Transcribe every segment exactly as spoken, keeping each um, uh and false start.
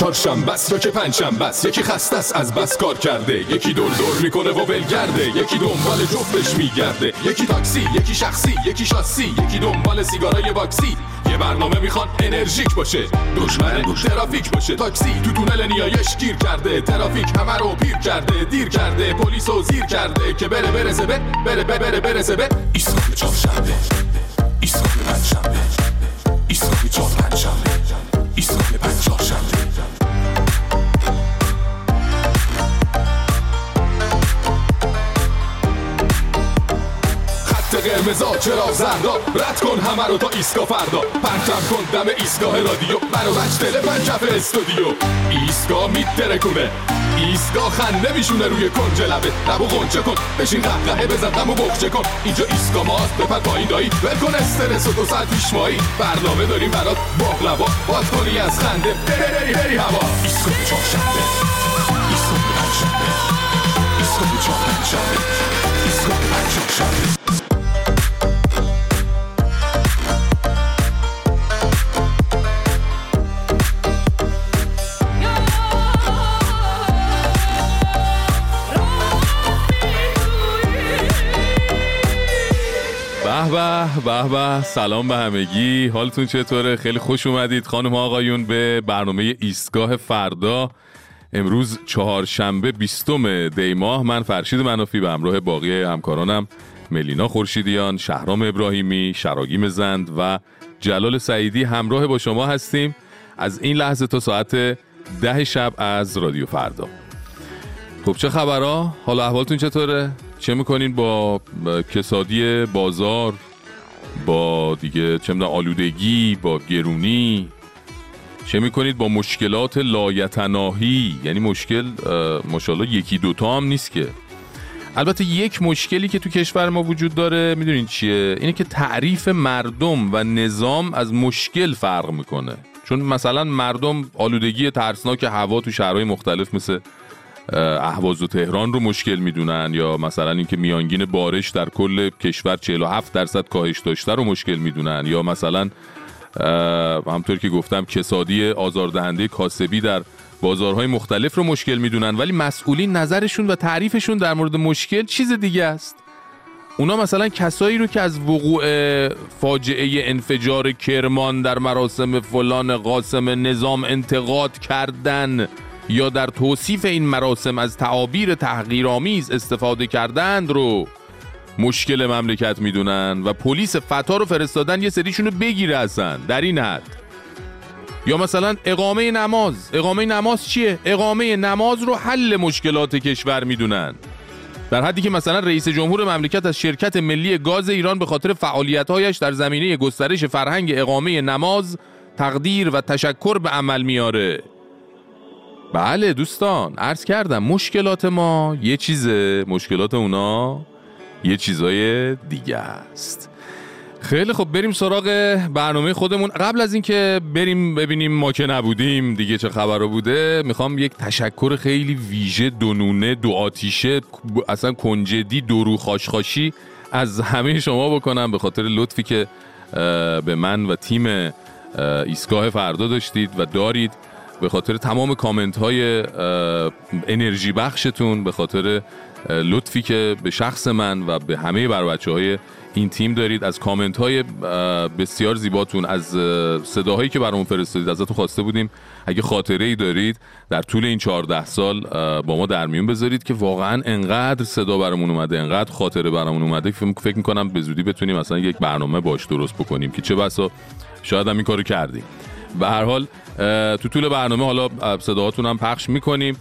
چهارشنبه است یا که پنجشنبه است، یکی خسته است از بس کار کرده، یکی دور دور میکنه و ولگرده، یکی دنبال جفتش میگرده، یکی تاکسی، یکی شخصی، یکی شاسی، یکی دنبال سیگارای باکسی. یه برنامه میخوان انرژیک باشه، دشمن ترافیک باشه. تاکسی تو تونل نیایش گیر کرده، ترافیک همه رو پیر کرده، دیر کرده، پلیسو زیر کرده که بره برسه به بره بره بره برسه به ایستگاه چهارشنبه، ایستگاه پنجشنبه، ایستگاه چهار پنجشنبه، ایستگاه پنج چهارشنبه. قرمزا چرا زردا، رد کن همه رو تا ایستگاه فردا، پرچم کن دم ایستگاه رادیو، برو بچ تلفن کف استودیو. ایستگاه میترکونه، ایستگاه خنده میشونه روی کنج لبه، لبو غنچه کن، بشین قهقهه بزن غمو بخچه کن. اینجا ایستگاه ماست، بپر پایین دایی، ول کن استرس و دو ساعت پیش مایی. برنامه داریم برات باقلوا، باد کنی از خنده بری بری بری هوا. ایستگاه چهارشنبه، ایستگاه پنجشنبه، ایستگاه چهار پنجشنبه، ایستگاه پنج چهارشنبه. به به به، سلام به همگی، حالتون چطوره؟ خیلی خوش اومدید خانم آقایون به برنامه ایستگاه فردا. امروز چهارشنبه بیستم دی ماه. من فرشید منافی به همراه باقی همکارانم ملینا خورشیدیان، شهرام ابراهیمی، شراگیم زند و جلال سعیدی همراه با شما هستیم از این لحظه تا ساعت ده شب از رادیو فردا. خب چه خبرها؟ حال احوالتون چطوره؟ چه میکنین با کسادی بازار، با دیگه چه میدونم آلودگی، با گرونی؟ چه میکنید با مشکلات لایتناهی؟ یعنی مشکل ماشاءالله یکی دوتا هم نیست که. البته یک مشکلی که تو کشور ما وجود داره میدونین چیه؟ اینه که تعریف مردم و نظام از مشکل فرق میکنه. چون مثلا مردم آلودگی ترسناک هوا تو شهرهای مختلف مثل اهواز و تهران رو مشکل میدونن، یا مثلا اینکه میانگین بارش در کل کشور چهل و هفت درصد کاهش داشته رو مشکل میدونن، یا مثلا همطور که گفتم کسادی آزاردهنده کاسبی در بازارهای مختلف رو مشکل میدونن. ولی مسئولین نظرشون و تعریفشون در مورد مشکل چیز دیگه است. اونا مثلا کسایی رو که از وقوع فاجعه انفجار کرمان در مراسم فلان قاسم نظام انتقاد کردن یا در توصیف این مراسم از تعابیر تحقیرآمیز استفاده کردند رو مشکل مملکت میدونن و پلیس فتا رو فرستادن یه سریشون رو بگیره اصلا در این حد. یا مثلا اقامه نماز. اقامه نماز چیه؟ اقامه نماز رو حل مشکلات کشور میدونن، در حدی که مثلا رئیس جمهور مملکت از شرکت ملی گاز ایران به خاطر فعالیت‌هایش در زمینه گسترش فرهنگ اقامه نماز تقدیر و تشکر به عمل میاره. بله دوستان، عرض کردم مشکلات ما یه چیزه، مشکلات اونا یه چیزای دیگه است. خیلی خب بریم سراغ برنامه خودمون. قبل از این که بریم ببینیم ما که نبودیم دیگه چه خبرها بوده، میخوام یک تشکر خیلی ویژه، دونونه، دو آتیشه، اصلا کنجدی، درو خاشخاشی از همه شما بکنم به خاطر لطفی که به من و تیم ایستگاه فردا داشتید و دارید، به خاطر تمام کامنت های انرژی بخشتون، به خاطر لطفی که به شخص من و به همه بر بچه های این تیم دارید، از کامنت های بسیار زیباتون، از صداهایی که برامون فرستادید. ازتون خواسته بودیم اگه خاطره ای دارید در طول این چهارده سال با ما در میون بذارید که واقعا انقدر صدا برامون اومده، انقدر خاطره برامون اومده که فکر میکنم به زودی بتونیم مثلا یک برنامه باش درست بکنیم که چه بسا شاید هم این کارو کردیم. به هر حال تو طول برنامه حالا صداهاتون هم پخش میکنیم،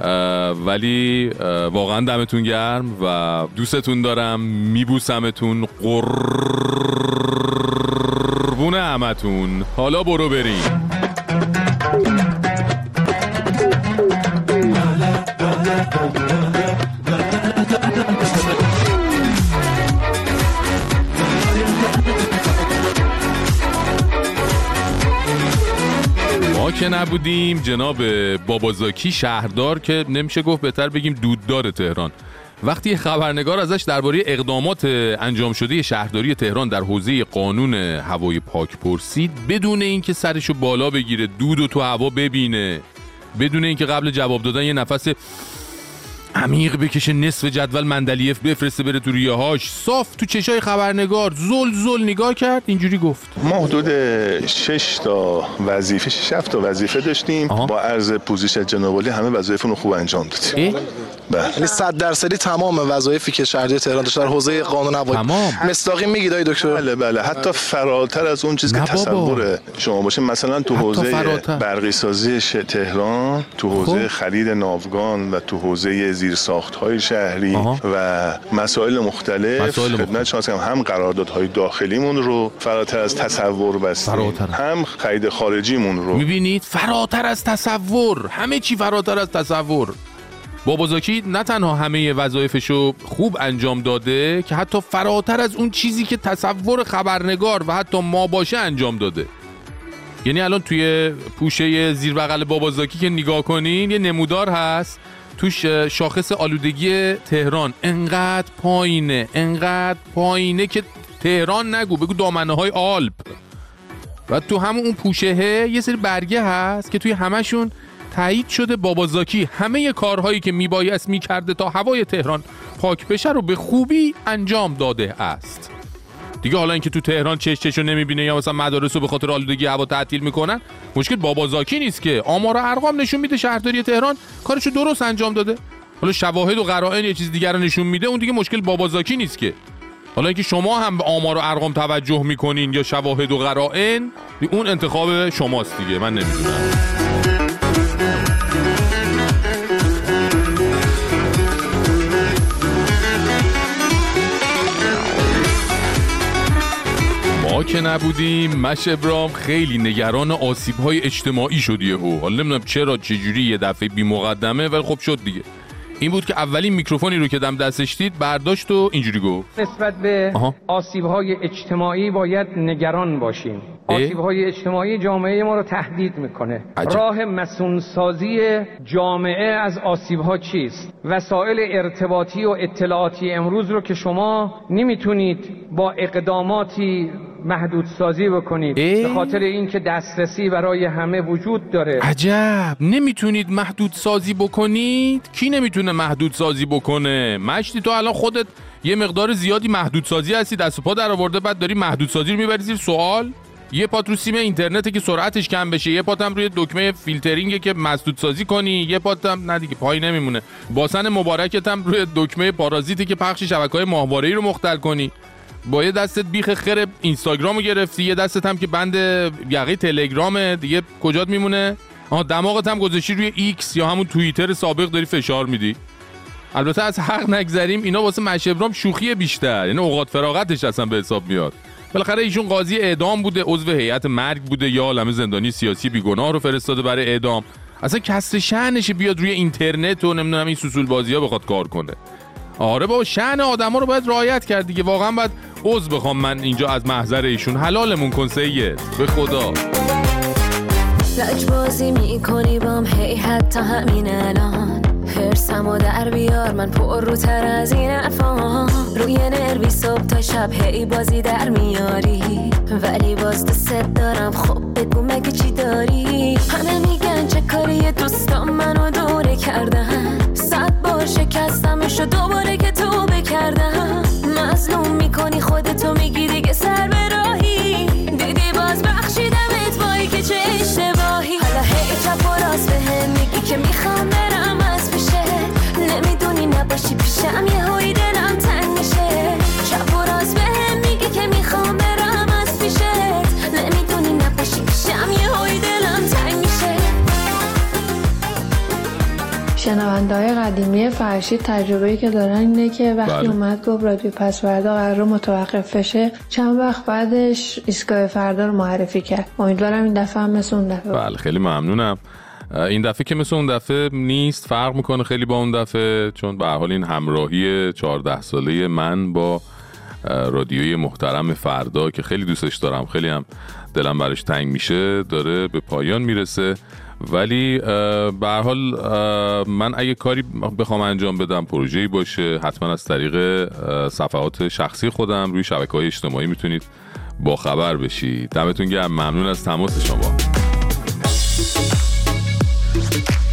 ولی واقعا دمتون گرم و دوستتون دارم، میبوسمتون، قربون همتون. حالا برو بریم. ما که نبودیم جناب بابازاکی شهردار، که نمیشه گفت بهتر بگیم دوددار تهران، وقتی خبرنگار ازش درباره اقدامات انجام شده شهرداری تهران در حوزه قانون هوای پاک پرسید، بدون اینکه سرشو بالا بگیره دودو تو هوا ببینه، بدون اینکه قبل جواب دادن یه نفس عمیق بکشه، نصف جدول مندلیف بفرسته بره تو ریه‌هاش، صاف تو چشای خبرنگار زل زل نگاه کرد، اینجوری گفت. ما حدود شش تا وظیفه شش هفت تا وظیفه داشتیم. آها. با عرض پوزش جناب عالی همه وظایفمون رو خوب انجام دادیم. بله. یعنی صد درصدی تمام وظایفی که شهرداری تهران داشت در حوزه قانون هوایی مصداقی میگید آقای دکتر؟ بله بله، حتی فراتر از اون چیزی که تصور شما باشه. مثلا تو حوزه برقی سازی تهران، تو حوزه خرید ناوگان و تو حوزه زیرساخت‌های شهری آها. و مسائل مختلف خدمت شما هستم، هم قراردادهای داخلیمون رو فراتر از تصور بستیم، هم خرید خارجیمون رو. می‌بینید فراتر از تصور، همه چی فراتر از تصور. بابازاکی نه تنها همه وظایفشو خوب انجام داده که حتی فراتر از اون چیزی که تصور خبرنگار و حتی ما باشه انجام داده. یعنی الان توی پوشه زیر بغل بابازاکی که نگاه کنین یه نمودار هست، توش شاخص آلودگی تهران انقدر پایینه انقدر پایینه که تهران نگو، بگو دامنه های آلپ. و تو همون اون پوشهه یه سری برگه هست که توی همشون تایید شده بابازاکی همه کارهایی که میبایست میکرده تا هوای تهران پاک بشه رو به خوبی انجام داده است. دیگه حالا اینکه تو تهران چش چشو نمیبینه یا مثلا مدارس رو به خاطر آلودگی هوا تعطیل میکنن، مشکل بابازاکی نیست که. آمار و ارقام نشون میده شهرداری تهران کارشو درست انجام داده. حالا شواهد و قرائن یه چیز دیگر رو نشون میده، اون دیگه مشکل بابازاکی نیست که. حالا اینکه شما هم به آمار و ارقام توجه میکنین یا شواهد و قرائن، اون انتخاب شماست دیگه، من نمیدونم. ما که نبودیم مش ابراهیم خیلی نگران آسیب‌های اجتماعی شد یهو. حالا نمیدونم چرا چجوری یه دفعه بی مقدمه، ولی خب شد دیگه. این بود که اولین میکروفونی رو که دم دستش دید برداشت و اینجوری گفت نسبت به آسیب‌های اجتماعی باید نگران باشیم. آسیب‌های اجتماعی جامعه ما رو تهدید میکنه. عجب. راه مسئول‌سازی جامعه از آسیب‌ها چیست؟ وسایل ارتباطی و اطلاعاتی امروز رو که شما نمیتونید با اقداماتی محدود سازی بکنید اه؟ به خاطر اینکه دسترسی برای همه وجود داره. عجب، نمیتونید محدود سازی بکنید؟ کی نمیتونه محدود سازی بکنه؟ مشتی تو الان خودت یه مقدار زیادی محدود سازی هستی، دست و پا در آورده، بعد داری محدود سازی رو میبری زیر سوال. یه پات رو سیم اینترنته که سرعتش کم بشه، یه پات هم روی دکمه فیلترینگه که مسدود سازی کنی، یه پات هم نه دیگه پای نمیمونه، باسن مبارکت هم روی دکمه پارازیتی که پخش شبکه‌های ماهواره‌ای رو مختل کنی. با یه دستت بیخ خر اینستاگرامو گرفتی، یه دستت هم که بند یقه تلگرامه، دیگه کجات میمونه؟ آها دماغت هم گذاشتی روی ایکس یا همون توییتر سابق داری فشار میدی. البته از حق نگذریم، اینا واسه مش ابراهیم شوخی بیشتر، یعنی اوقات فراغتش اصلا به حساب میاد. بالاخره ایشون قاضی اعدام بوده، عضو هیئت مرگ بوده، یا عالمه زندانی سیاسی بیگناه رو فرستاده برای اعدام. اصلا کسر شأنش بیاد روی اینترنت و نمیدونم این سوسول بازی‌ها بخواد کار کنه. آره بابا، شأن آدما رو باید رعایت کرد دیگه. واقعا باید عذر بخوام من اینجا از محضر ایشون. حلالمون کن سید، به خدا. لجبازی میکنی بام هی حتی همین الان، حرسمو در بیار من پر رو تر از این حرفام، روی نروی صبح تا شب هی بازی در میاری، ولی باز دوست دارم. خب بگو مگه چی داری؟ همه میگن چه کاری دوستام منو دوره کردن، صد بار شکستمشو دوباره که تو بکردم، مظلوم میکنی خودتو میگی دیگه سر به راهی، دیدی باز بخشیدمت وای که چه اشتباهی، حالا هی چپ و راست به هم میگی که میخوام برم از پیشه، نمیدونی نباشی پیشم یه هایی دلم تنگ میشه، چپ و راست به هم میگی که میخوام برم از پیشت، نمیدونی نباشی پیشم یه هایی دلم تنگ میشه. شنونده‌های قدیمی فرشید تجربه‌ای که دارن اینه که وقتی بله. اومد گفت رادیو پس فردا قرار متوقف بشه، چند وقت بعدش ایستگاه فردا رو معرفی کرد. امیدوارم این دفعه هم مثل اون دفعه. بله خیلی ممنونم. این دفعه که مثل اون دفعه نیست، فرق میکنه خیلی با اون دفعه، چون به هر حال این همراهی چهارده ساله من با رادیوی محترم فردا که خیلی دوستش دارم، خیلی هم دلم براش تنگ میشه، داره به پایان میرسه. ولی به هر حال من اگه کاری بخوام انجام بدم، پروژه‌ای باشه، حتما از طریق صفحات شخصی خودم روی شبکه‌های اجتماعی میتونید با خبر بشید. دمتون گرم، ممنون از تماس شما.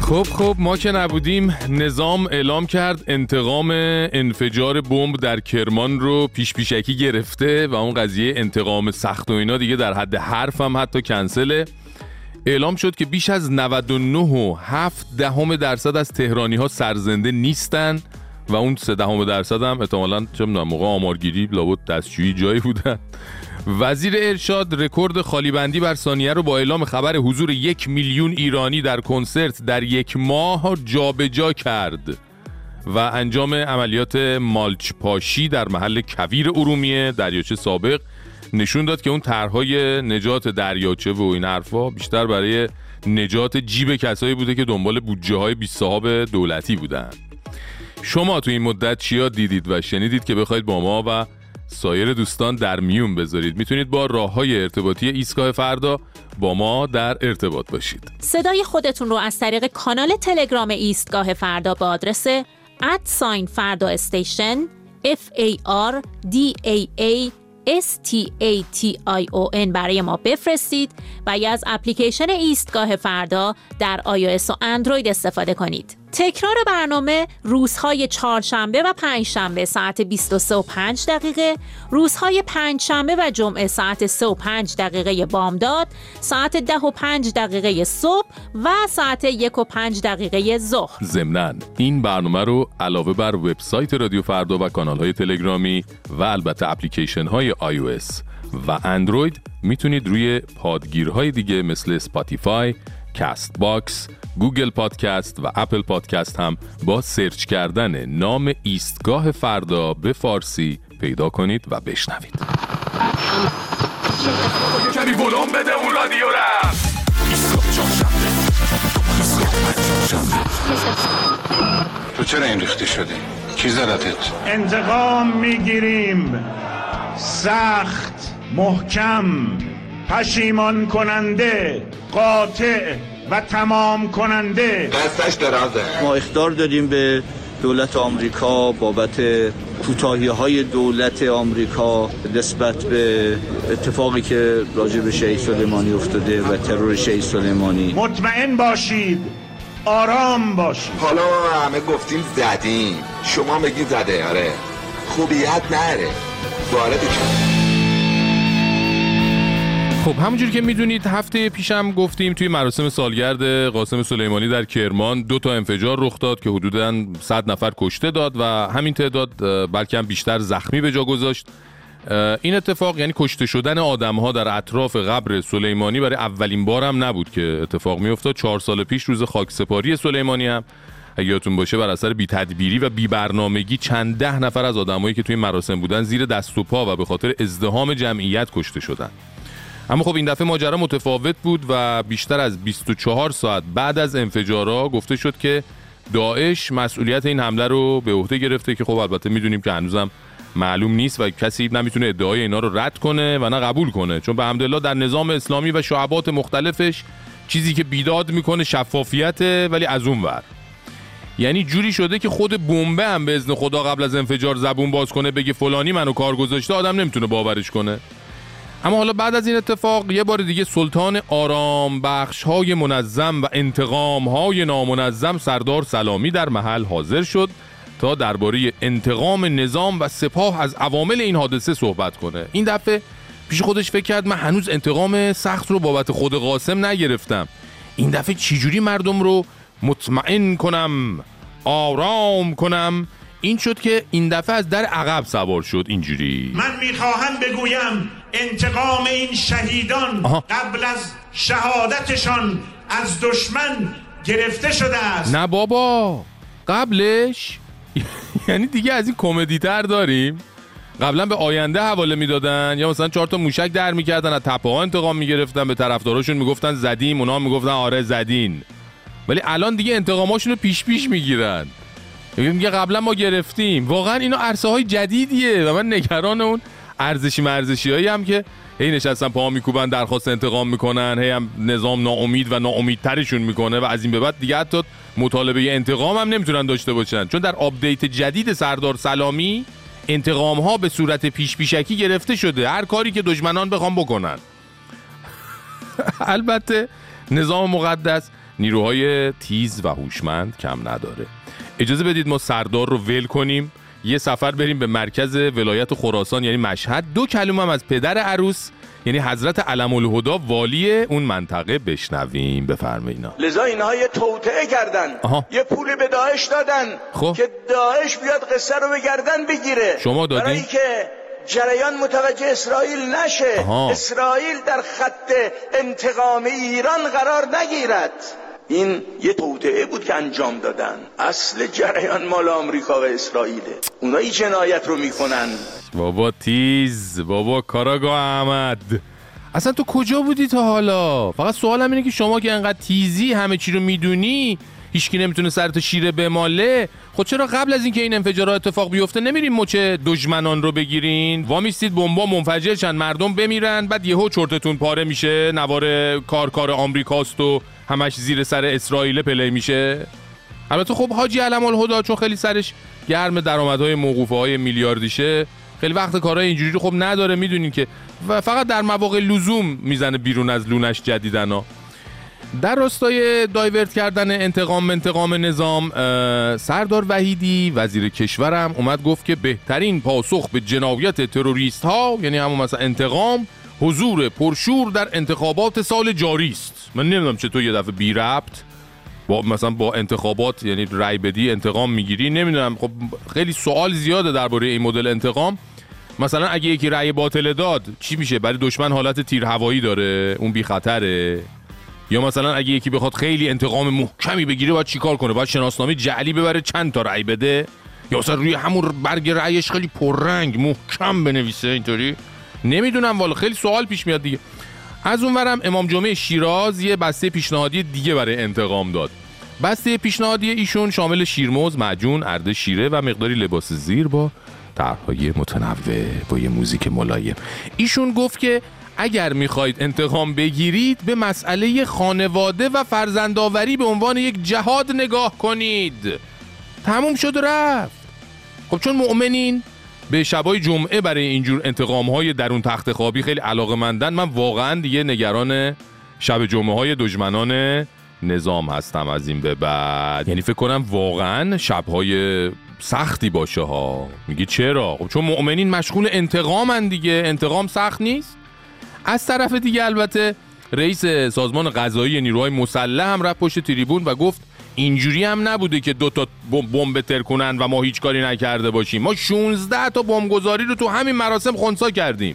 خب خب ما که نبودیم، نظام اعلام کرد انتقام انفجار بمب در کرمان رو پیش پیشکی گرفته و اون قضیه انتقام سخت و اینا دیگه در حد حرف هم حتی کنسله. اعلام شد که بیش از نود و نه و هفت دهم درصد از تهرانی ها سرزنده نیستن و اون سه دهم درصد هم احتمالاً چه می‌دونم موقع آمارگیری لابد دستشویی جایی بودن. وزیر ارشاد رکورد خالیبندی بر ثانیه رو با اعلام خبر حضور یک میلیون ایرانی در کنسرت در یک ماه جابجا کرد و انجام عملیات مالچ پاشی در محل کویر ارومیه دریاچه سابق نشون داد که اون طرح‌های نجات دریاچه و این حرفا بیشتر برای نجات جیب کسایی بوده که دنبال بودجه‌های بی‌صاحب دولتی بودن. شما تو این مدت چیا دیدید و شنیدید که بخواید با ما و سایر دوستان در میون بذارید؟ میتونید با راه‌های ارتباطی ایستگاه فردا با ما در ارتباط باشید. صدای خودتون رو از طریق کانال تلگرام ایستگاه فردا با آدرس ات فردا استیشن اف ای آر دی ای ای اس تی ای تی آی او ان برای ما بفرستید و یا از اپلیکیشن ایستگاه فردا در آی او اس و اندروید استفاده کنید. تکرار برنامه روزهای چهارشنبه و پنجشنبه ساعت بیست و سه و پنج دقیقه، روزهای پنجشنبه و جمعه ساعت سه و پنج دقیقه بامداد، ساعت ده و پنج دقیقه صبح و ساعت یک و پنج دقیقه ظهر. ضمناً این برنامه رو علاوه بر وبسایت رادیو فردا و کانال‌های تلگرامی و البته اپلیکیشن‌های آی او اس و اندروید میتونید روی پادگیرهای دیگه مثل اسپاتیفای، کاست باکس، گوگل پادکست و اپل پادکست هم با سرچ کردن نام ایستگاه فردا به فارسی پیدا کنید و بشنوید. کمی ولوم بده اون رادیو را. تو چرا این ریختی شدی؟ کی زدتت؟ انتقام میگیریم، سخت، محکم، پشیمان کننده، قاطع و تمام کننده. قصدش درازه. ما اخطار دادیم به دولت آمریکا بابت کوتاهی‌های دولت آمریکا نسبت به اتفاقی که راجع به شیخ سلیمانی افتاده و ترور شیخ سلیمانی. مطمئن باشید، آرام باشید. حالا همه گفتیم زدیم، شما بگید زده. آره خوبیت نره وارد کنید. خب همونجوری که میدونید هفته پیشم گفتیم توی مراسم سالگرد قاسم سلیمانی در کرمان دو تا انفجار رخ داد که حدوداً صد نفر کشته داد و همین تعداد بلکه هم بیشتر زخمی به جا گذاشت. این اتفاق یعنی کشته شدن آدم‌ها در اطراف قبر سلیمانی برای اولین بار هم نبود که اتفاق میافتاد. چهار سال پیش روز خاکسپاری سلیمانی هم اگه یادتون باشه بر اثر بی‌تدبیری و بی‌برنامگی چند ده نفر از آدمایی که توی مراسم بودن زیر دست و پا و به خاطر ازدحام جمعیت کشته شدن. اما خب این دفعه ماجرا متفاوت بود و بیشتر از بیست و چهار ساعت بعد از انفجارها گفته شد که داعش مسئولیت این حمله رو به عهده گرفته که خب البته میدونیم که هنوزم معلوم نیست و کسی نمیتونه ادعای اینا رو رد کنه و نه قبول کنه، چون به حمدالله در نظام اسلامی و شعبات مختلفش چیزی که بیداد میکنه شفافیته، ولی از اون ور یعنی جوری شده که خود بمب هم به اذن خدا قبل از انفجار زبون باز کنه بگه فلانی منو کار گذاشته آدم نمیتونه باورش کنه. اما حالا بعد از این اتفاق یه بار دیگه سلطان آرام بخش‌های منظم و انتقام‌های نامنظم سردار سلامی در محل حاضر شد تا درباره انتقام نظام و سپاه از عوامل این حادثه صحبت کنه. این دفعه پیش خودش فکر کرد من هنوز انتقام سخت رو بابت خود قاسم نگرفتم، این دفعه چجوری مردم رو مطمئن کنم، آرام کنم. این شد که این دفعه از در عقب سوار شد. اینجوری من میخواهم بگویم انتقام این شهیدان آها. قبل از شهادتشان از دشمن گرفته شده است. نه بابا قبلش یعنی دیگه از این کمدی تر داریم. قبلا به آینده حواله میدادن یا مثلا چهار تا موشک در میکردن از تپه ها انتقام میگرفتن، به طرفداراشون میگفتن زدیم، اونا میگفتن آره زدین. ولی الان دیگه انتقاماشون رو پیش پیش میگیرن، میگه قبلا ما گرفتیم. واقعا اینا عرصه های جدیدیه و من نگران اون ارزشی مرزشی هایی هم که هی نشستن پا میکوبن درخواست انتقام میکنن، هی هم نظام ناامید و ناامیدترشون میکنه و از این به بعد دیگه حتی مطالبه انتقام هم نمیتونن داشته باشن، چون در آپدیت جدید سردار سلامی انتقام ها به صورت پیش پیشکی گرفته شده، هر کاری که دشمنان بخوام بکنن. البته نظام مقدس نیروهای تیز و هوشمند کم نداره. اجازه بدید ما سردار رو ول کنیم، یه سفر بریم به مرکز ولایت خراسان یعنی مشهد، دو کلمه هم از پدر عروس یعنی حضرت علم الهدا والی اون منطقه بشنویم. بفرمایید. لذا اینها یه توطئه کردن، آها. یه پول به داعش دادن خب. که داعش بیاد قصه رو به گردن بگیره. شما دادین؟ برای که جریان متوجه اسرائیل نشه. آها. اسرائیل در خط انتقام ایران قرار نگیرد. این یه توطئه بود که انجام دادن. اصل جریان مال آمریکا و اسرائیله. اونا این جنایت رو میکنن. بابا تیز، بابا کاراگاه احمد، اصلا تو کجا بودی تا حالا؟ فقط سوالم اینه که شما که انقدر تیزی همه چی رو میدونی، هیچکی نمیتونه سرت شیره بماله، خود چرا قبل از اینکه این انفجارات اتفاق بیفته نمیرین مچ دشمنان رو بگیرین؟ وامیستید بمبا منفجر شن، مردم بمیرن، بعد یهو چرتتون پاره میشه، نوار کارکار آمریکاست و همش زیر سر اسرائیل پلی میشه. البته خب حاجی علم الهدا چون خیلی سرش گرم درآمدهای موقوفه‌های میلیاردیشه، خیلی وقت کارهای اینجوری رو خب نداره، میدونین که، و فقط در مواقع لزوم میزنه بیرون از لونش جدیدنا. در راستای دایورت کردن انتقام انتقام نظام، سردار وحیدی وزیر کشورم اومد گفت که بهترین پاسخ به جنایت تروریست ها یعنی همون مثلا انتقام، حضور پرشور در انتخابات سال جاری است. من نمیدونم چطور یه دفعه بی ربط با مثلا با انتخابات یعنی رای بدی انتقام میگیری، نمیدونم. خب خیلی سوال زیاده درباره این مدل انتقام. مثلا اگه یکی رای باطل داد چی میشه؟ برای دشمن حالت تیر هوایی داره، اون بی خطره. یا مثلا اگه یکی بخواد خیلی انتقام محکمی بگیره باید چیکار کنه؟ باید شناسنامه جعلی ببره چند تا رای بده، یا مثلا روی همون برگ رایش خیلی پررنگ محکم بنویسه اینطوری؟ نمیدونم والا، خیلی سوال پیش میاد دیگه. از اونورم امام جمعه شیراز یه بسته پیشنهادی دیگه برای انتقام داد. بسته پیشنهادی ایشون شامل شیرموز، معجون، ارده شیره و مقداری لباس زیر با طرح‌های متنوع با یه موزیک ملایم. ایشون گفت که اگر میخواید انتقام بگیرید به مسئله خانواده و فرزندآوری به عنوان یک جهاد نگاه کنید. تموم شد و رفت. خب چون مؤمنین به شبای جمعه برای اینجور انتقام‌های درون تخت خوابی خیلی علاقه‌مندن، من واقعا دیگه نگران شب جمعه‌های دشمنان نظام هستم از این به بعد. یعنی فکر کنم واقعا شب‌های سختی باشه ها. میگی چرا؟ خب چون مؤمنین مشغول انتقامن دیگه. انتقام سخت نیست؟ از طرف دیگه البته رئیس سازمان قضایی نیروهای مسلح هم رفت پشت تریبون و گفت اینجوری هم نبوده که دو تا بمب تر کنن و ما هیچ کاری نکرده باشیم. ما شانزده تا بمبگذاری رو تو همین مراسم خنثی کردیم.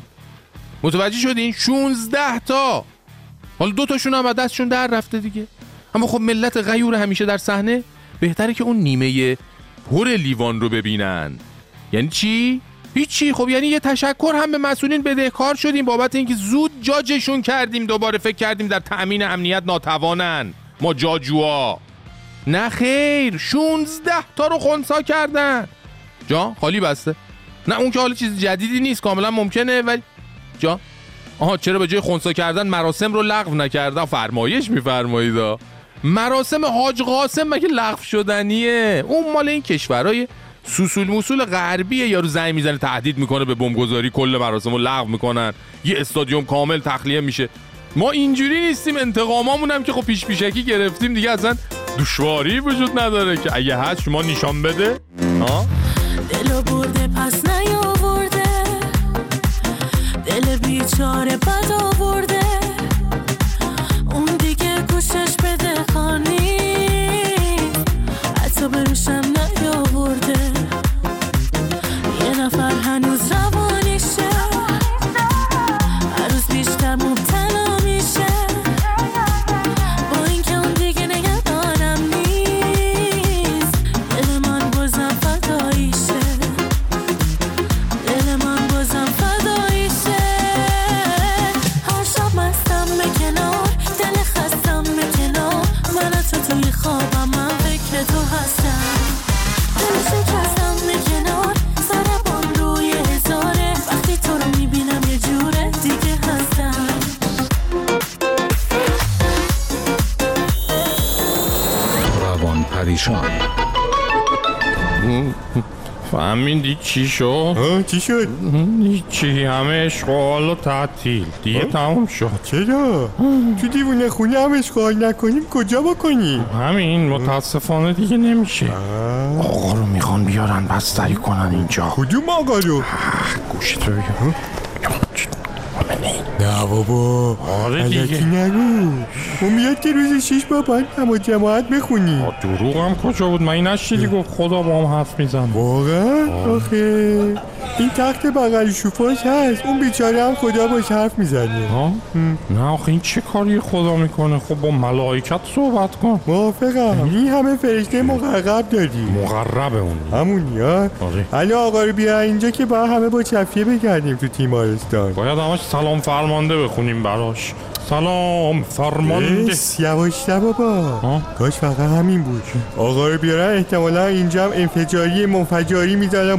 متوجه شدین؟ شانزده تا. حالا دو تاشون هم دستشون در رفته دیگه. اما خب ملت غیور همیشه در صحنه بهتره که اون نیمه پر لیوان رو ببینن. یعنی چی؟ هیچی. خب یعنی یه تشکر هم به مسئولین بدهکار شدیم بابت اینکه زود جاجشون کردیم. دوباره فکر کردیم در تأمین امنیت ناتوانن، ما جاجوا. نه خیر، شانزده تا رو خنثی کردن. جا خالی بسته. نه اون که حالا چیز جدیدی نیست، کاملا ممکنه، ولی جا آها چرا به جای خنثی کردن مراسم رو لغو نکردن؟ فرمایش میفرمایید. مراسم حاج قاسم مگه لغو شدنیه؟ اون مال این کشورهای سوسول موسول غربیه. یارو زنگ میزنه تهدید میکنه به بمبگذاری، کل مراسم رو لغو میکنن، یه استادیوم کامل تخلیه میشه. ما اینجوری نیستیم. انتقامامون هم که خب پیش پیشکی گرفتیم دیگه، اصلا دشواری وجود نداره که اگه هست شما نشان بده. ها دلو برده پس نیاورده، دل بیچاره بد آورده، اون دیگه گوشش بده خانی، حتی بروشم نیاورده. یه نفر هنوز روانیشه، هر روز بیشتر مبتلا میشه، با اینکه اون دیگه نگرانم نیست. دل من بازم فداییشه، دل من بازم فداییشه. هر شب مستم به کنار، دل خستم به کنار، من تو توی خوابم، من فکر تو هستم. دل شکستم به کنار، سربان روی هزاره، وقتی تو رو میبینم یه جوره دیگه هستم. روان پریشان. فهمیدی چی شد؟ چی شد؟ چی همه اشغال و تعطیل دیگه تموم شد. چرا؟ تو دیوونه خونه هم اشغال نکنیم کجا بکنیم؟ همین متاسفانه دیگه نمیشه. آقا رو میخوان بیارن بستری کنن اینجا. کدوم آقا رو؟ گوشت رو بیارن. نه بابا آره دیگه نگو. اون میاد که روز شیش با باید هم جماعت بخونی. دروغ هم کجا بود؟ من این نشیدی گفت خدا با هم حرف میزن. واقعا؟ آخه این تخت بغل شوفاش هست، اون بیچاره هم خدا باش حرف میزنه. نه آخه این چه کاری خدا میکنه؟ خب با ملائکت صحبت کن. موافقم. این همه فرشته مقرب داری. مقربه اون همون یا حالا آقا رو بیا اینجا که با همه با چفیه بگردیم تو تیمارستان. باید همش سلام فرمانده بخونیم براش. سلام فرمانده. یواش بابا. کاش فقط همین بود. آقا رو بیارن احتمالا اینجا هم انفجاری منفجاری میزنم.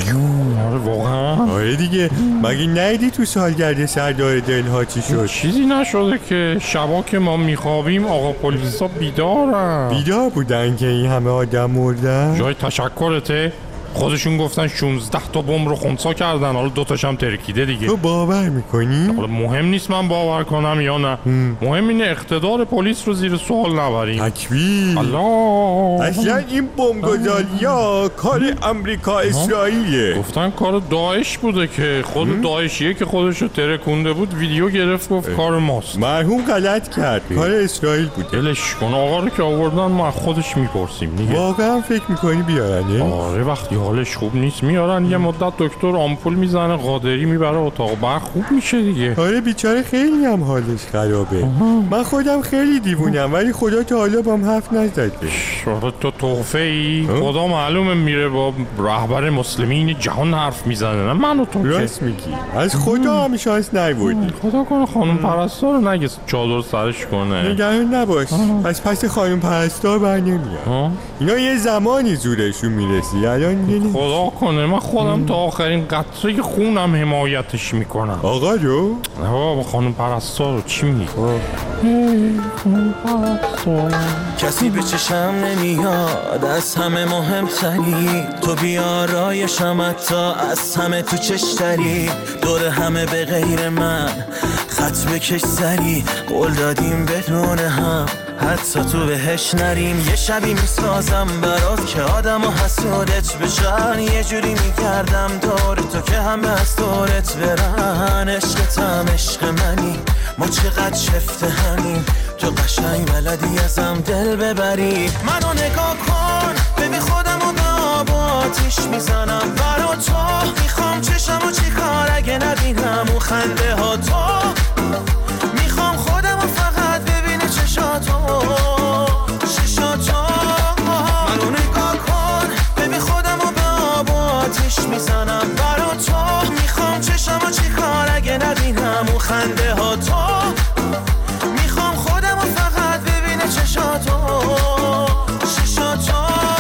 آره واقعا. آره دیگه. مگه نیدی تو سالگرد سردار دلها چی شد؟ چیزی نشده که شبا که ما میخوابیم آقا پلیسا بیدارن. بیدار بودن که این همه آدم مردن؟ جای تشکرته. خودشون گفتن شانزده تا بمب رو خنثی کردن، حالا دو تاش هم ترکیده دیگه. تو باور میکنی؟ حالا مهم نیست من باور کنم یا نه. هم. مهم اینه اقتدار پلیس رو زیر سوال نبریم. تکبیر. الله. اصلا این بمبگذاری‌ها کار امریکا اسرائیلیه. گفتن کار داعش بوده که خود هم. داعشیه که خودش رو ترکونده بود ویدیو گرفت گفت اه. کار ماست. مرحوم غلط کرد. اه. کار اسرائیل بوده. دلش کن آقا رو که آوردن ما خودش میپرسیم دیگه. واقعا فکر میکنی بیارن؟ آره وقتی حالش خوب نیست میارن یه مدت دکتر آمپول میزنه قادری میبره اتاق بعد خوب میشه دیگه. آره بیچاره خیلی هم حالش خرابه. آها. من خودم خیلی دیوونم ولی خدا تا حالا بام حرف نزده. شما تو تحفه ای خدا معلومه میره با رهبر مسلمین جهان حرف میزنه نه من و تو. راست میگی از خدا هم شانس نیوردی. خدا کنه خانم پرستار رو نگه چادر سرش کنه. نگران نباش پس پس خانم پرستار بر نمیاد. اینا یه زمانی زورشون میرسی الان خدا کنه من خودم تا آخرین قطره خونم حمایتش میکنم. آقا رو؟ نه بابا خانم پرستار رو چی میگی؟ کسی به چشم نمیاد از همه مهمتری تو بیارایشم حتی از همه تو چشتری دور همه به غیر من خط بکش سری قول دادیم بدون هم حتی تو بهش نریم یه شبی میسازم برات که آدم و حسودت بشن یه جوری میگردم دور تو که همه از دورت برن عشقتم عشق منی ما چقدر شفته همین تو قشنگ بلدی ازم دل ببری منو نگاه کن ببین خودم و به آب و آتیش میزنم برا تو میخوام چشم و چی کار اگه نبینم و خنده ها تو میخوام خودم و فقط ببینه چشاتو چشاتو منو نگاه کن ببین خودم و به آب و آتیش میزنم برا تو میخوام چشم و چی کار اگه نبینم و خنده ها تو میخوام خودم و فقط ببینه چشاتو چشاتو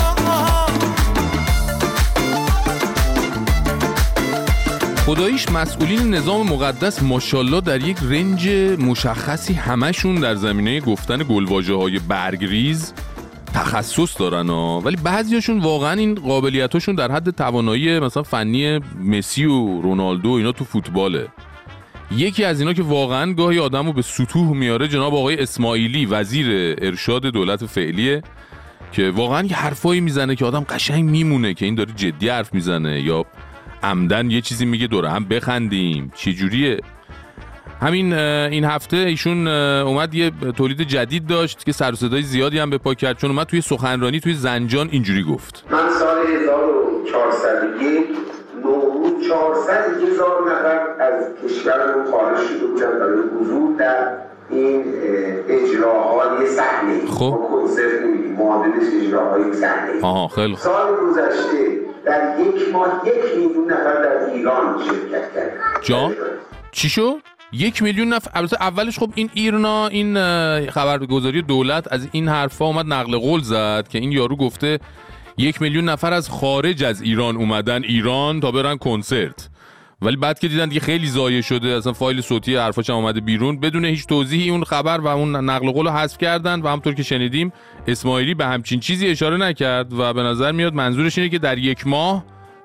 خداییش مسئولین نظام مقدس ماشاءالله در یک رنج مشخصی همشون در زمینه گفتن گلواژه‌های برگریز تخصص دارن ها. ولی بعضیاشون واقعا این قابلیتاشون در حد توانایی مثلا فنی مسی و رونالدو اینا تو فوتباله. یکی از اینا که واقعا گاهی آدمو به سطوح میاره جناب آقای اسماعیلی وزیر ارشاد دولت فعلیه که واقعا یه حرفایی میزنه که آدم قشنگ میمونه که این داره جدی حرف میزنه یا عمدن یه چیزی میگه دوره هم بخندیم. چه جوریه؟ همین این هفته ایشون اومد یه تولید جدید داشت که سر و صدای زیادی هم به پا کرد چون اومد توی سخنرانی توی زنجان اینجوری گفت من سال هزار و چهارصد و یک نوروز چهارصد هزار نفر از کشورمون خارج شده بودن برای حضور در این اجراهای صحنه‌ای. خب ما کنسرت نمیدیم معادلش اجراهای صحنه‌ای. آها خیلی سال گذشته در یک ماه یک میلیون نفر در ایران شرکت کردن. جا چی شد؟ یک میلیون نفر. البته اولش خب این ایرنا این خبرگزاری دولت از این حرفا اومد نقل قول زد که این یارو گفته یک میلیون نفر از خارج از ایران اومدن ایران تا برن کنسرت. ولی بعد که دیدن دیگه خیلی ضایع شده اصلا فایل صوتی حرفاش هم اومده بیرون بدون هیچ توضیحی اون خبر و اون نقل قول رو حذف کردن و همونطور که شنیدیم اسماعیلی به همچین چیزی اشاره نکرد و به نظر میاد منظورش اینه که در یک ماه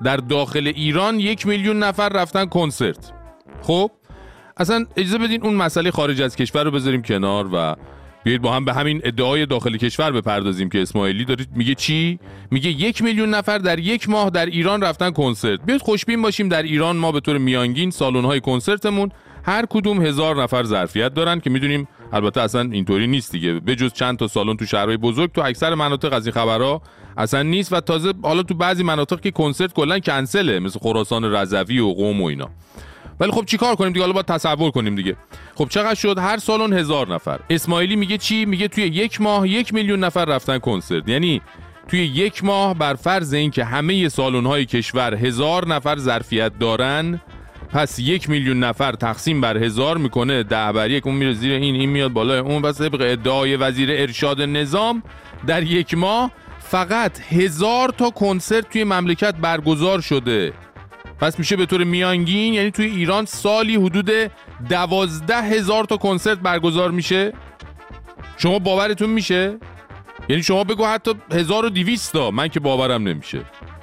در داخل ایران یک میلیون نفر رفتن کنسرت. خب اصلا اجازه بدین اون مسئله خارج از کشور رو بذاریم کنار و بیایید با هم به همین ادعای داخل کشور بپردازیم که اسماعیلی دارید میگه چی؟ میگه یک میلیون نفر در یک ماه در ایران رفتن کنسرت. بیایید خوشبین باشیم در ایران ما به طور میانگین سالن‌های کنسرتمون هر کدوم هزار نفر ظرفیت دارن که میدونیم البته اصلا اینطوری نیست دیگه، به جز چند تا سالن تو شهرهای بزرگ تو اکثر مناطق از این خبرها اصلا نیست و تازه حالا تو بعضی مناطق که کنسرت کلا کنسله مثل خراسان رضوی و قم و اینا. ولی خب چیکار کنیم دیگه، حالا باید تصور کنیم دیگه. خب چقدر شد؟ هر سالن هزار نفر. اسماعیلی میگه چی؟ میگه توی یک ماه یک میلیون نفر رفتن کنسرت. یعنی توی یک ماه بر فرض اینکه همه سالن‌های کشور هزار نفر ظرفیت دارن، پس یک میلیون نفر تقسیم بر هزار میکنه ده بر یک، اون میره زیر این، این میاد بالای اون. پس طبق ادعای وزیر ارشاد نظام در یک ماه فقط هزار تا کنسرت توی مملکت برگزار شده. پس میشه به طور میانگین یعنی توی ایران سالی حدود دوازده هزار تا کنسرت برگزار میشه. شما باورتون میشه؟ یعنی شما بگو حتی هزار و دویست تا، من که باورم نمیشه.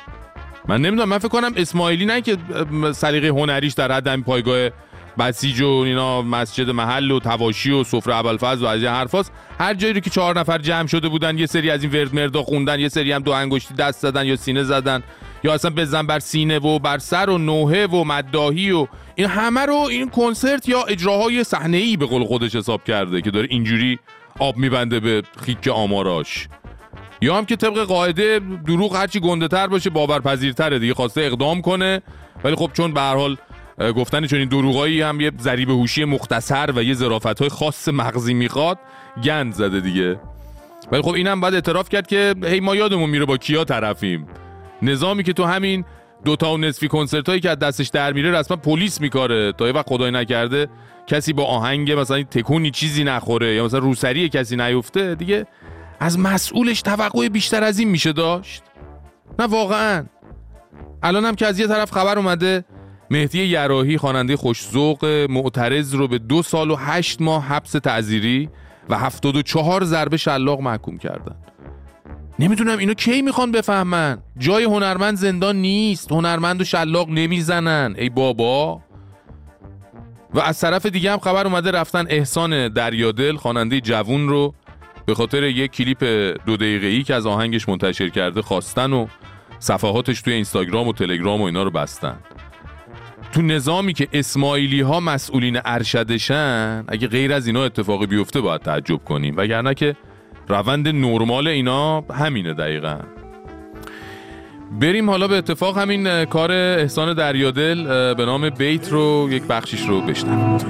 من نمیدونم، من فکر کنم اسماعیلی نه که سلیقه هنریش در حد همین پایگاه بسیج و اینا مسجد محل و تواشی و سفره ابوالفضل و از این حرفاست، هر جایی رو که چهار نفر جمع شده بودن یه سری از این ورد مردا خوندن، یه سری هم دو انگشتی دست زدن یا سینه زدن یا اصلا بزن بر سینه و بر سر و نوحه و مداحی و این همه رو این کنسرت یا اجراهای صحنه‌ای به قول خودش حساب کرده که داره اینجوری آب میبنده به خیک آماراش. یا هم که طبق قاعده دروغ هرچی گنده تر باشه باورپذیرتره دیگه، خواسته اقدام کنه ولی خب چون به هر حال گفتن چون این دروغایی هم یه ضریب هوشی مختصر و یه ظرافت‌های خاص مغزی میخواد گند زده دیگه. ولی خب اینم باید اعتراف کرد که هی ما یادمون میره با کیا طرفیم. نظامی که تو همین دوتا و نصفی کنسرت هایی که از دستش در میره رسما پلیس میکاره تا یه وقت خدای نکرده کسی با آهنگ مثلا تکونی چیزی نخوره یا مثلا روسری کسی نیفته دیگه از مسئولش توقع بیشتر از این میشه داشت؟ نه واقعا. الان هم که از یه طرف خبر اومده مهدی یراحی خواننده خوش‌ذوق معترض رو به دو سال و هشت ماه حبس تعزیری و هفتاد و چهار ضربه شلاق محکوم کردن. نمیدونم اینو کی میخوان بفهمن؟ جای هنرمند زندان نیست، هنرمند و شلاق نمیزنن ای بابا. و از طرف دیگه هم خبر اومده رفتن احسان دریادل خواننده جوون رو به خاطر یک کلیپ دو دقیقه‌ای که از آهنگش منتشر کرده خواستن و صفحاتش توی اینستاگرام و تلگرام و اینا رو بستن. تو نظامی که اسماعیلی ها مسئولین ارشدشن اگه غیر از اینا اتفاقی بیفته باید تعجب کنیم، وگرنه که روند نرمال اینا همینه دقیقا. بریم حالا به اتفاق همین کار احسان دریادل به نام بیت رو یک بخشش رو بشنویم.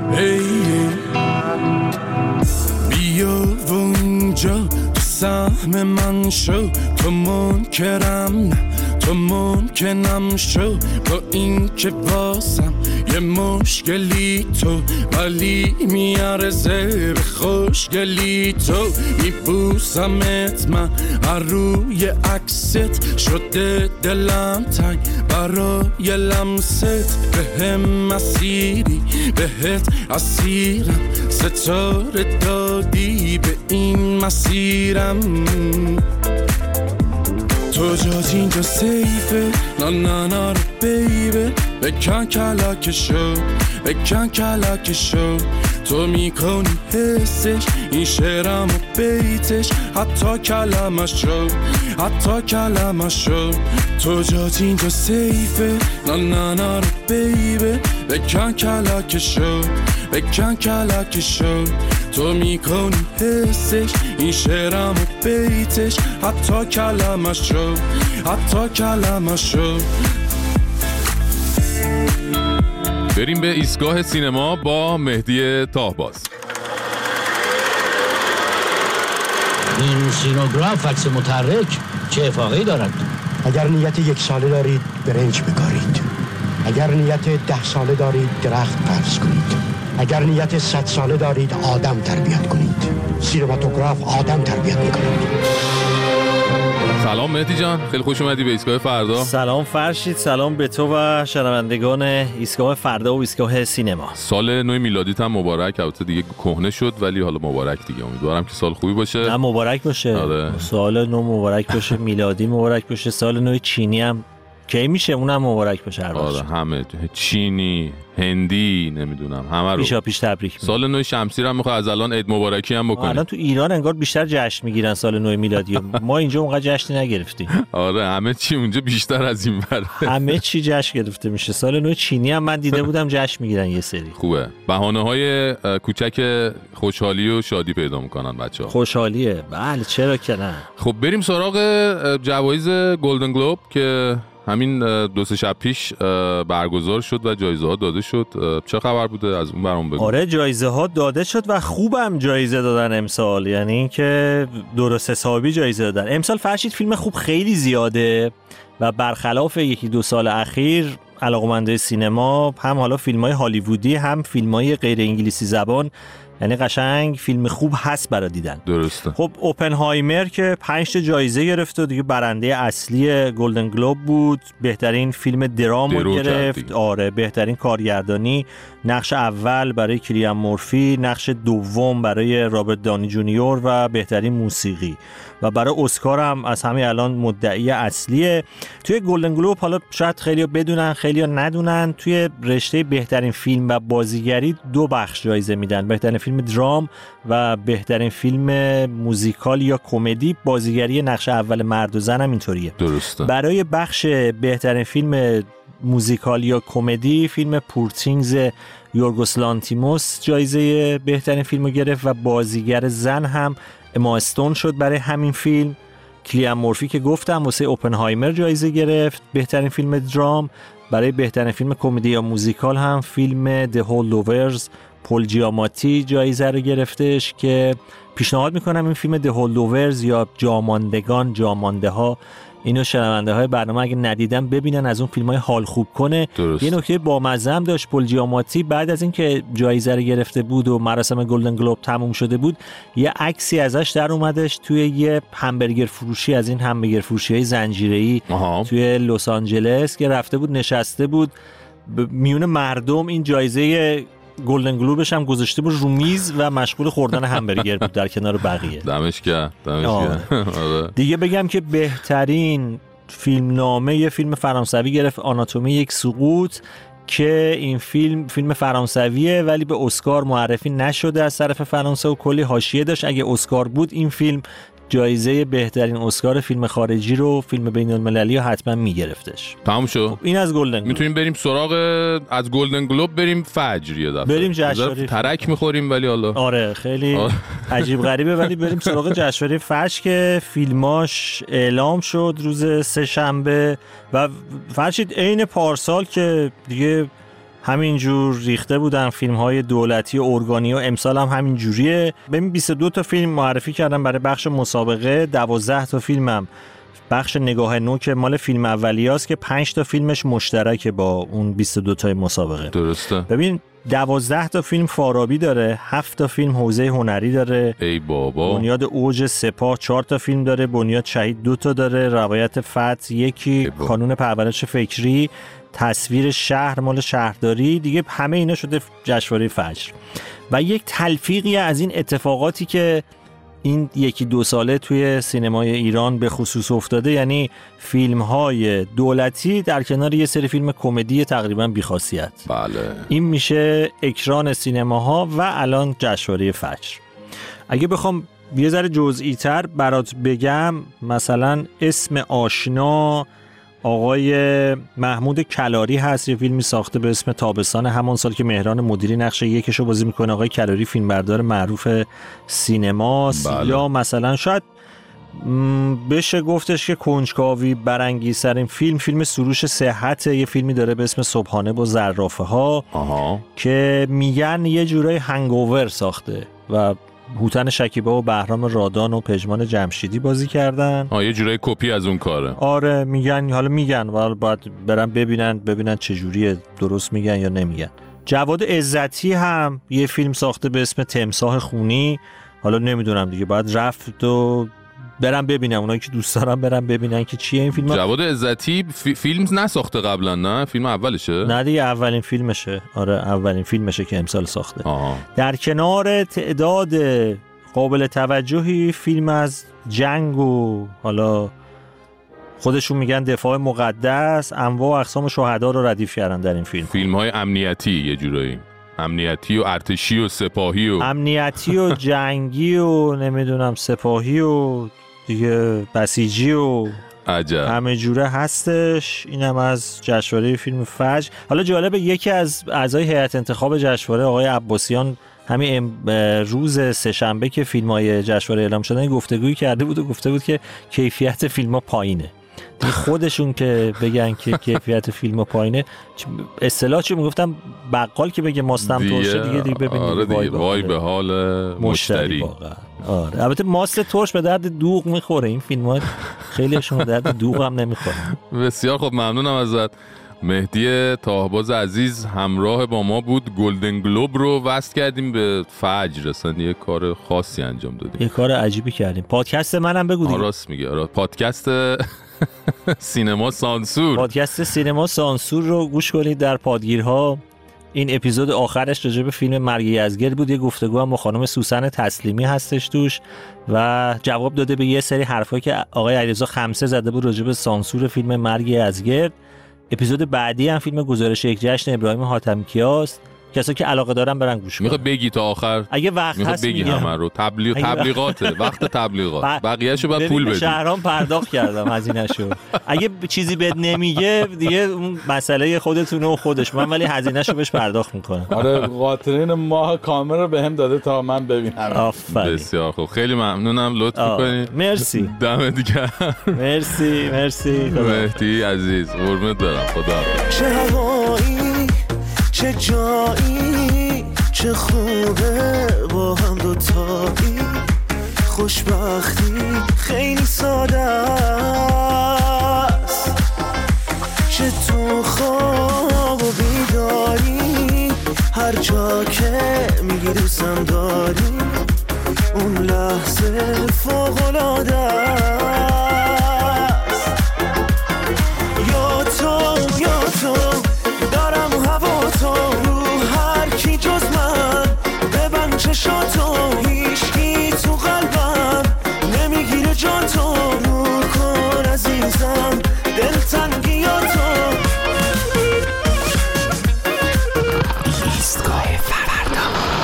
بیا اونجا تو سهم من شو، تو منکرم نه تو ممکنم شو، با این که واسم یه مشکلی تو ولی میارزه به خوشگلی تو. میبوسمت من هر روی عکست شده دلم تنگ برای لمست، به هم مسیری بهت اسیرم ستاره دادی به این مسیرم. تو جات اینجا سیفه نا نا نا رو بیبه، بکن کلاکشو بکن کلاکشو، تو میکنی حسش این شعرم و بیتش حتی کلمشو حتی کلمشو. تو جات اینجا سیفه نا نا نا رو بیبه، بکن کلاکشو بکن کلاکشو، تو میکنی حسش این شعرم و بیتش حتی کلمشو حتی کلمشو. بریم به ایستگاه سینما با مهدی تاهباز. این سینوگراف عکس متحرک چه افاقه‌ای دارد؟ اگر نیت یک ساله دارید برنج بکارید، اگر نیت ده ساله دارید درخت فرض کنید، اگر نیت صد ساله دارید آدم تربیت کنید. سینماتوگراف آدم تربیت میکنید. سلام مهدی جان، خیلی خوش اومدی به ایستگاه فردا. سلام فرشید، سلام به تو و شنوندگان ایستگاه فردا و ایستگاه سینما. سال نو میلادیت هم مبارک. البته دیگه کهنه شد ولی حالا مبارک دیگه. امیدوارم که سال خوبی باشه. نه مبارک باشه. آره. سال نو مبارک باشه، میلادی مبارک باشه، سال نو چینی هم کی میشه؟ اونم مبارک باشه. آره همه چینی، هندی، نمیدونم همه رو پیشا پیش تبریک میگم. سال نو شمسی رو میخواد از الان عید مبارکی هم بکنیم. الان تو ایران انگار بیشتر جشن میگیرن سال نو میلادی، ما اینجا اونقدر جشن نگرفتیم. آره همه چی اونجا بیشتر از این بره. همه چی جشن گرفته میشه. سال نو چینی هم من دیده بودم جشن میگیرن یه سری. خوبه. بهانه‌های کوچک خوشحالی و شادی پیدا میکنن بچه‌ها. خوشحالیه. بله چرا که نه. خب بریم سراغ جوایز گلدن گلوب که همین دو سه شب پیش برگزار شد و جایزه ها داده شد. چه خبر بوده از اون برام بگو. آره جایزه ها داده شد و خوبم جایزه دادن امسال، یعنی اینکه درست حسابی جایزه دادن امسال. فرشید فیلم خوب خیلی زیاده و برخلاف یکی دو سال اخیر علاقمندای سینما هم حالا فیلم‌های هالیوودی هم فیلم‌های غیر انگلیسی زبان، یعنی قشنگ فیلم خوب هست برای دیدن. درسته. خب اوپنهایمر که پنج تا جایزه گرفت و دیگه برنده اصلی گلدن گلوب بود. بهترین فیلم درام رو گرفت. آره بهترین کارگردانی، نقش اول برای کلیان مورفی، نقش دوم برای رابرت دانی جونیور و بهترین موسیقی. و برای اسکار هم از همین الان مدعی اصلیه. توی گلدن گلوب حالا شاید خیلی‌ها بدونن خیلی‌ها ندونن، توی رشته بهترین فیلم و بازیگری دو بخش جایزه میدن، بهترین فیلم درام و بهترین فیلم موزیکال یا کمدی. بازیگری نقش اول مرد و زن هم اینطوریه. درسته. برای بخش بهترین فیلم موزیکال یا کمدی فیلم پور تینگز یورگوس لانتیموس جایزه بهترین فیلمو گرفت و بازیگر زن هم اما استون شد برای همین فیلم. کلیان مورفی که گفتم واسه اوپنهایمر جایزه گرفت بهترین فیلم درام. برای بهترین فیلم کمدی یا موزیکال هم فیلم The Holdovers پول جیاماتی جایزه رو گرفتش که پیشنهاد میکنم این فیلم The Holdovers یا جاماندگان، جامانده ها، اینو شنونده های برنامه اگه ندیدن ببینن، از اون فیلم های حال خوب کنه. درست. یه نکته بامزه هم داشت، پول جیاماتی بعد از اینکه جایزه رو گرفته بود و مراسم گلدن گلوب تموم شده بود یه عکسی ازش در اومدش توی یه همبرگر فروشی از این همبرگر فروشی های زنجیره‌ای توی لس آنجلس که رفته بود نشسته بود میون مردم، این جایزه گلدن گلوبش هم گذاشته بود رو میز و مشغول خوردن همبرگر بود در کنار بقیه. دمش گرم، دمش گرم. دیگه بگم که بهترین فیلمنامه یه فیلم فرانسوی گرفت، آناتومی یک سقوط، که این فیلم فیلم فرانسویه ولی به اسکار معرفی نشده از طرف فرانسه و کلی حاشیه داشت. اگه اسکار بود این فیلم جایزه بهترین اسکار فیلم خارجی رو، فیلم بین المللی رو حتما میگرفتش. تمام شد. این از گلدن گلوب. میتونیم بریم سراغ از گلدن گلوب بریم فجر یه دفعه. بریم جشنواره ترک میخوریم ولی حالا آره خیلی آه. عجیب غریبه ولی بریم سراغ جشنواره فجر که فیلماش اعلام شد روز سه شنبه و فرشید عین پارسال که دیگه همینجور ریخته بودن فیلم‌های دولتی و ارگانی و امسال هم همین جوریه. ببین بیست و دو تا فیلم معرفی کردن برای بخش مسابقه، دوازده تا فیلمم بخش نگاه نو که مال فیلم اولیاست که پنج تا فیلمش مشترکه با اون بیست و دو تا مسابقه. درسته. ببین دوازده تا فیلم فارابی داره، هفت تا فیلم حوزه هنری داره، ای بابا، بنیاد اوج سپاه چهار تا فیلم داره، بنیاد شهید دو تا داره، روایت فتح یکی، کانون پرورش فکری، تصویر شهر مال شهرداری، دیگه همه اینا شده جشنواره فجر. و یک تلفیقی از این اتفاقاتی که این یکی دو ساله توی سینمای ایران به خصوص افتاده، یعنی فیلم‌های دولتی در کنار یه سری فیلم کمدی تقریبا بی‌خاصیت. بله. این میشه اکران سینماها و الان جشنواره فجر. اگه بخوام یه ذره جزئی تر برات بگم، مثلا اسم آشنا آقای محمود کلاری هست، یه فیلمی ساخته به اسم تابستان، همان سال که مهران مدیری نقش یکشو بازی میکنه. آقای کلاری فیلمبردار معروف سینماست. بله. یا مثلا شاید بشه گفتش که کنجکاوی برانگیزترین فیلم فیلم سروش صحت، یه فیلمی داره به اسم صبحانه با زرافه ها آها. که میگن یه جورای هنگوور ساخته و هوتن شکیبا و بهرام رادان و پژمان جمشیدی بازی کردن. آه یه جورای کپی از اون کاره. آره میگن، حالا میگن ولی باید برن ببینن ببینن چه جوریه، درست میگن یا نمیگن. جواد عزتی هم یه فیلم ساخته به اسم تمساح خونی، حالا نمیدونم دیگه، باید رفت و برم ببینم، اونایی که دوست دارم برم ببینن که چیه این فیلم. جواد عزتی فی... فیلم نساخته قبلا؟ نه فیلم اولشه؟ نه دیگه اولین فیلمشه. آره اولین فیلمشه که امسال ساخته. آه. در کنار تعداد قابل توجهی فیلم از جنگ و حالا خودشون میگن دفاع مقدس، انواع و اقسام شهدا رو ردیف کردن در این فیلم. فیلم‌های امنیتی یه جورایی، امنیتی و ارتشی و سپاهی و امنیتی و جنگی و نمیدونم سپاهی و دیگه بسیجی و عجب همه جوره هستش. اینم از جشنواره فیلم فجر. حالا جالبه یکی از اعضای هیئت انتخاب جشنواره آقای عباسیان همین روز سه‌شنبه که فیلم‌های جشنواره اعلام شدن گفتگویی کرده بود و گفته بود که کیفیت فیلم‌ها پایینه. خودشون که بگن که کیفیت فیلم پایینه، اصطلاح چی میگفتم، بقال که بگه ماستم ترشه دیگه دیگه ببینید آره دیگه وای به حال مشتری. آره البته ماست ترش به درد دوغ میخوره، این فیلم‌ها خیلیشون به درد دوغ هم نمیخوره. بسیار خب، ممنونم ازت. مهدی تاهباز عزیز همراه با ما بود. گلدن گلوب رو وصل کردیم به فجر، اصلا یه کار خاصی انجام دادیم، یه کار عجیبی کردیم. پادکست منم بگو دیگه. راست میگه، آره پادکست سینما سانسور، پادکست سینما سانسور رو گوش کنید در پادگیرها. این اپیزود آخرش راجع به فیلم مرگ یزگرد بود. یه گفتگو هم با خانم سوسن تسلیمی هستش توش و جواب داده به یه سری حرفایی که آقای علیرضا خمسه زده بود راجع به سانسور فیلم مرگ یزگرد. اپیزود بعدی هم فیلم گزارش یک جشن ابراهیم حاتمی‌کیاست. کسایی که علاقه دارن برن گوش کنن. میخواد بگی تا آخر، اگه وقت هست بگی همه رو. تبلیغ تبلیغاته، وقت تبلیغات، بقیه‌شو بعد پول بدی. شهرام پرداخت کردم هزینه‌شو. اگه چیزی بهت نمیگه دیگه اون مسئله خودتونه و خودش، من ولی هزینه‌شو بهش پرداخت میکنم. آره قاطرین ماه کامل رو بهم داده تا من ببینم. آفرین. بسیار خوب، خیلی ممنونم، لطف می‌کنی. مرسی. دمت گرم. مرسی مرسی. مهدی عزیز قربونت برم. خدا. چه هوایی چه جایی چه خوبه با هم دوتایی، خوشبختی خیلی ساده است، چه تو خواب و بیداری هر جا که میگی دوستم داری، اون لحظه فوق‌العاده است. یا تو یا تو دارم هوا تو رو هر کی جز من، ببند چشاتو هیچکی تو قلبم نمیگیره جان تو، رو کن عزیزم دلتنگی یا تو. ایستگاه فردا.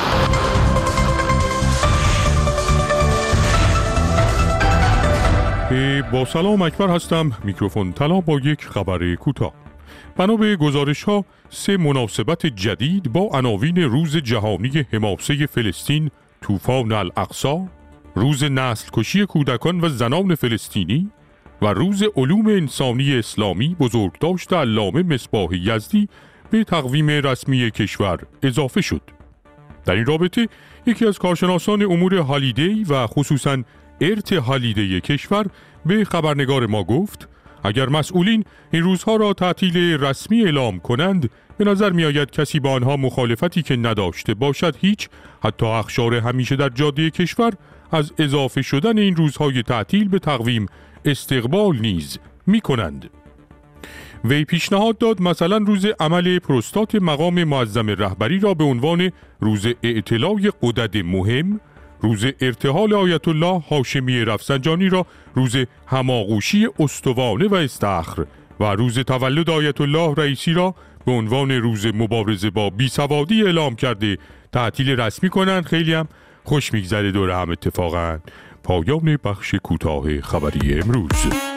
با سلام اکبر هستم. میکروفون طلا با یک خبر کوتاه. بنا به گزارش‌ها سه مناسبت جدید با عناوین روز جهانی حماسه فلسطین، طوفان الاقصی، روز نسل کشی کودکان و زنان فلسطینی و روز علوم انسانی اسلامی بزرگداشت علامه مصباح یزدی به تقویم رسمی کشور اضافه شد. در این رابطه یکی از کارشناسان امور هالیدی و خصوصاً ارت هالیدی کشور به خبرنگار ما گفت اگر مسئولین این روزها را تعطیل رسمی اعلام کنند، به نظر می آید کسی با آنها مخالفتی که نداشته باشد هیچ، حتی اخشار همیشه در جاده کشور، از اضافه شدن این روزهای تعطیل به تقویم استقبال نیز می کنند. وی پیشنهاد داد مثلا روز عمل پروستات مقام معظم رهبری را به عنوان روز اعتلای غدد مهم، روز ارتحال آیت الله هاشمی رفسنجانی را روز هماغوشی استوانه و استخر و روز تولد آیت الله رئیسی را به عنوان روز مبارزه با بیسوادی اعلام کرده تعطیل رسمی کنند. خیلی هم خوش میگذره دور هم اتفاقا. پایان بخش کوتاه خبری امروز.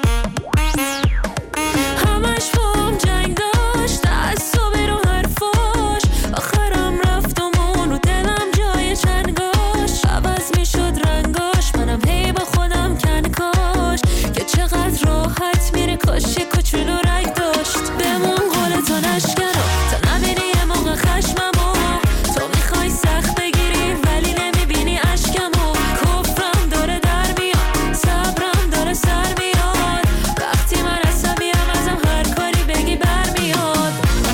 کاشی کوچولو رنگ داشت بمون قولتو نشکنو تا نبینی یه موقع خشممو، تو میخوای سخت بگیری ولی نمیبینی اشکمو، کفرم داره در میاد صبرم داره سر میاد، وقتی من عصبیم ازم هر کاری بگی برمیاد.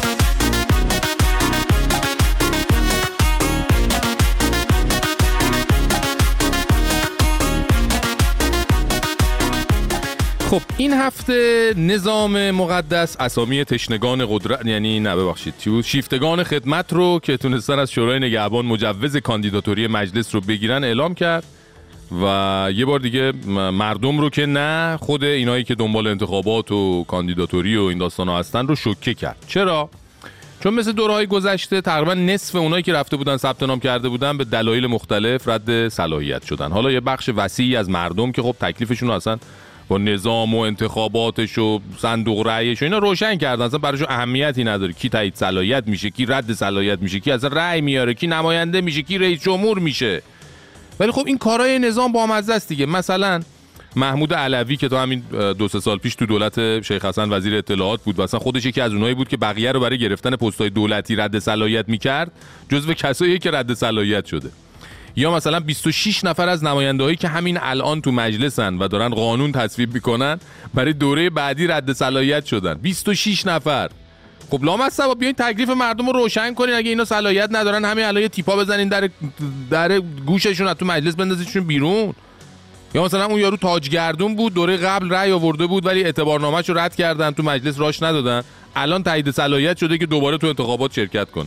خب این هفته نظام مقدس اسامی تشنگان قدرت، یعنی نه ببخشید چی بود، شیفتگان خدمت رو که تونستن از شورای نگهبان مجوز کاندیداتوری مجلس رو بگیرن اعلام کرد و یه بار دیگه مردم رو که نه، خود اینایی که دنبال انتخابات و کاندیداتوری و این داستانا هستن رو شوکه کرد. چرا؟ چون مثل دورهای گذشته تقریبا نصف اونایی که رفته بودن ثبت نام کرده بودن به دلایل مختلف رد صلاحیت شدن. حالا یه بخش وسیعی از مردم که خب تکلیفشون اصلا با نظام و انتخاباتش و صندوق رأیش و اینا روشن کردن، اصلا براشون اهمیتی نداره کی تایید صلاحیت میشه، کی رد صلاحیت میشه، کی اصلا رأی میاره، کی نماینده میشه، کی رئیس جمهور میشه. ولی خب این کارهای نظام با مزه است دیگه. مثلا محمود علوی که تا همین دو سه سال پیش تو دولت شیخ حسن وزیر اطلاعات بود و اصلا خودش یکی از اونایی بود که بقیه رو برای گرفتن پست‌های دولتی رد صلاحیت میکرد، جزو کسایی که رد صلاحیت شده. یا مثلا بیست و شش نفر از نماینده‌هایی که همین الان تو مجلسن و دارن قانون تصویب میکنن برای دوره بعدی رد صلاحیت شدن. بیست و شش نفر. خب لامصب بیاین تکلیف مردم رو روشن کنین. اگه اینا صلاحیت ندارن همین الان یه تیپا بزنین در در گوششون از تو مجلس بندازیشون بیرون. یا مثلا اون یارو تاجگردون بود، دوره قبل رأی آورده بود ولی اعتبارنامه‌شو رد کردن، تو مجلس راش ندادن، الان تایید صلاحیت شده که دوباره تو انتخابات شرکت کنه.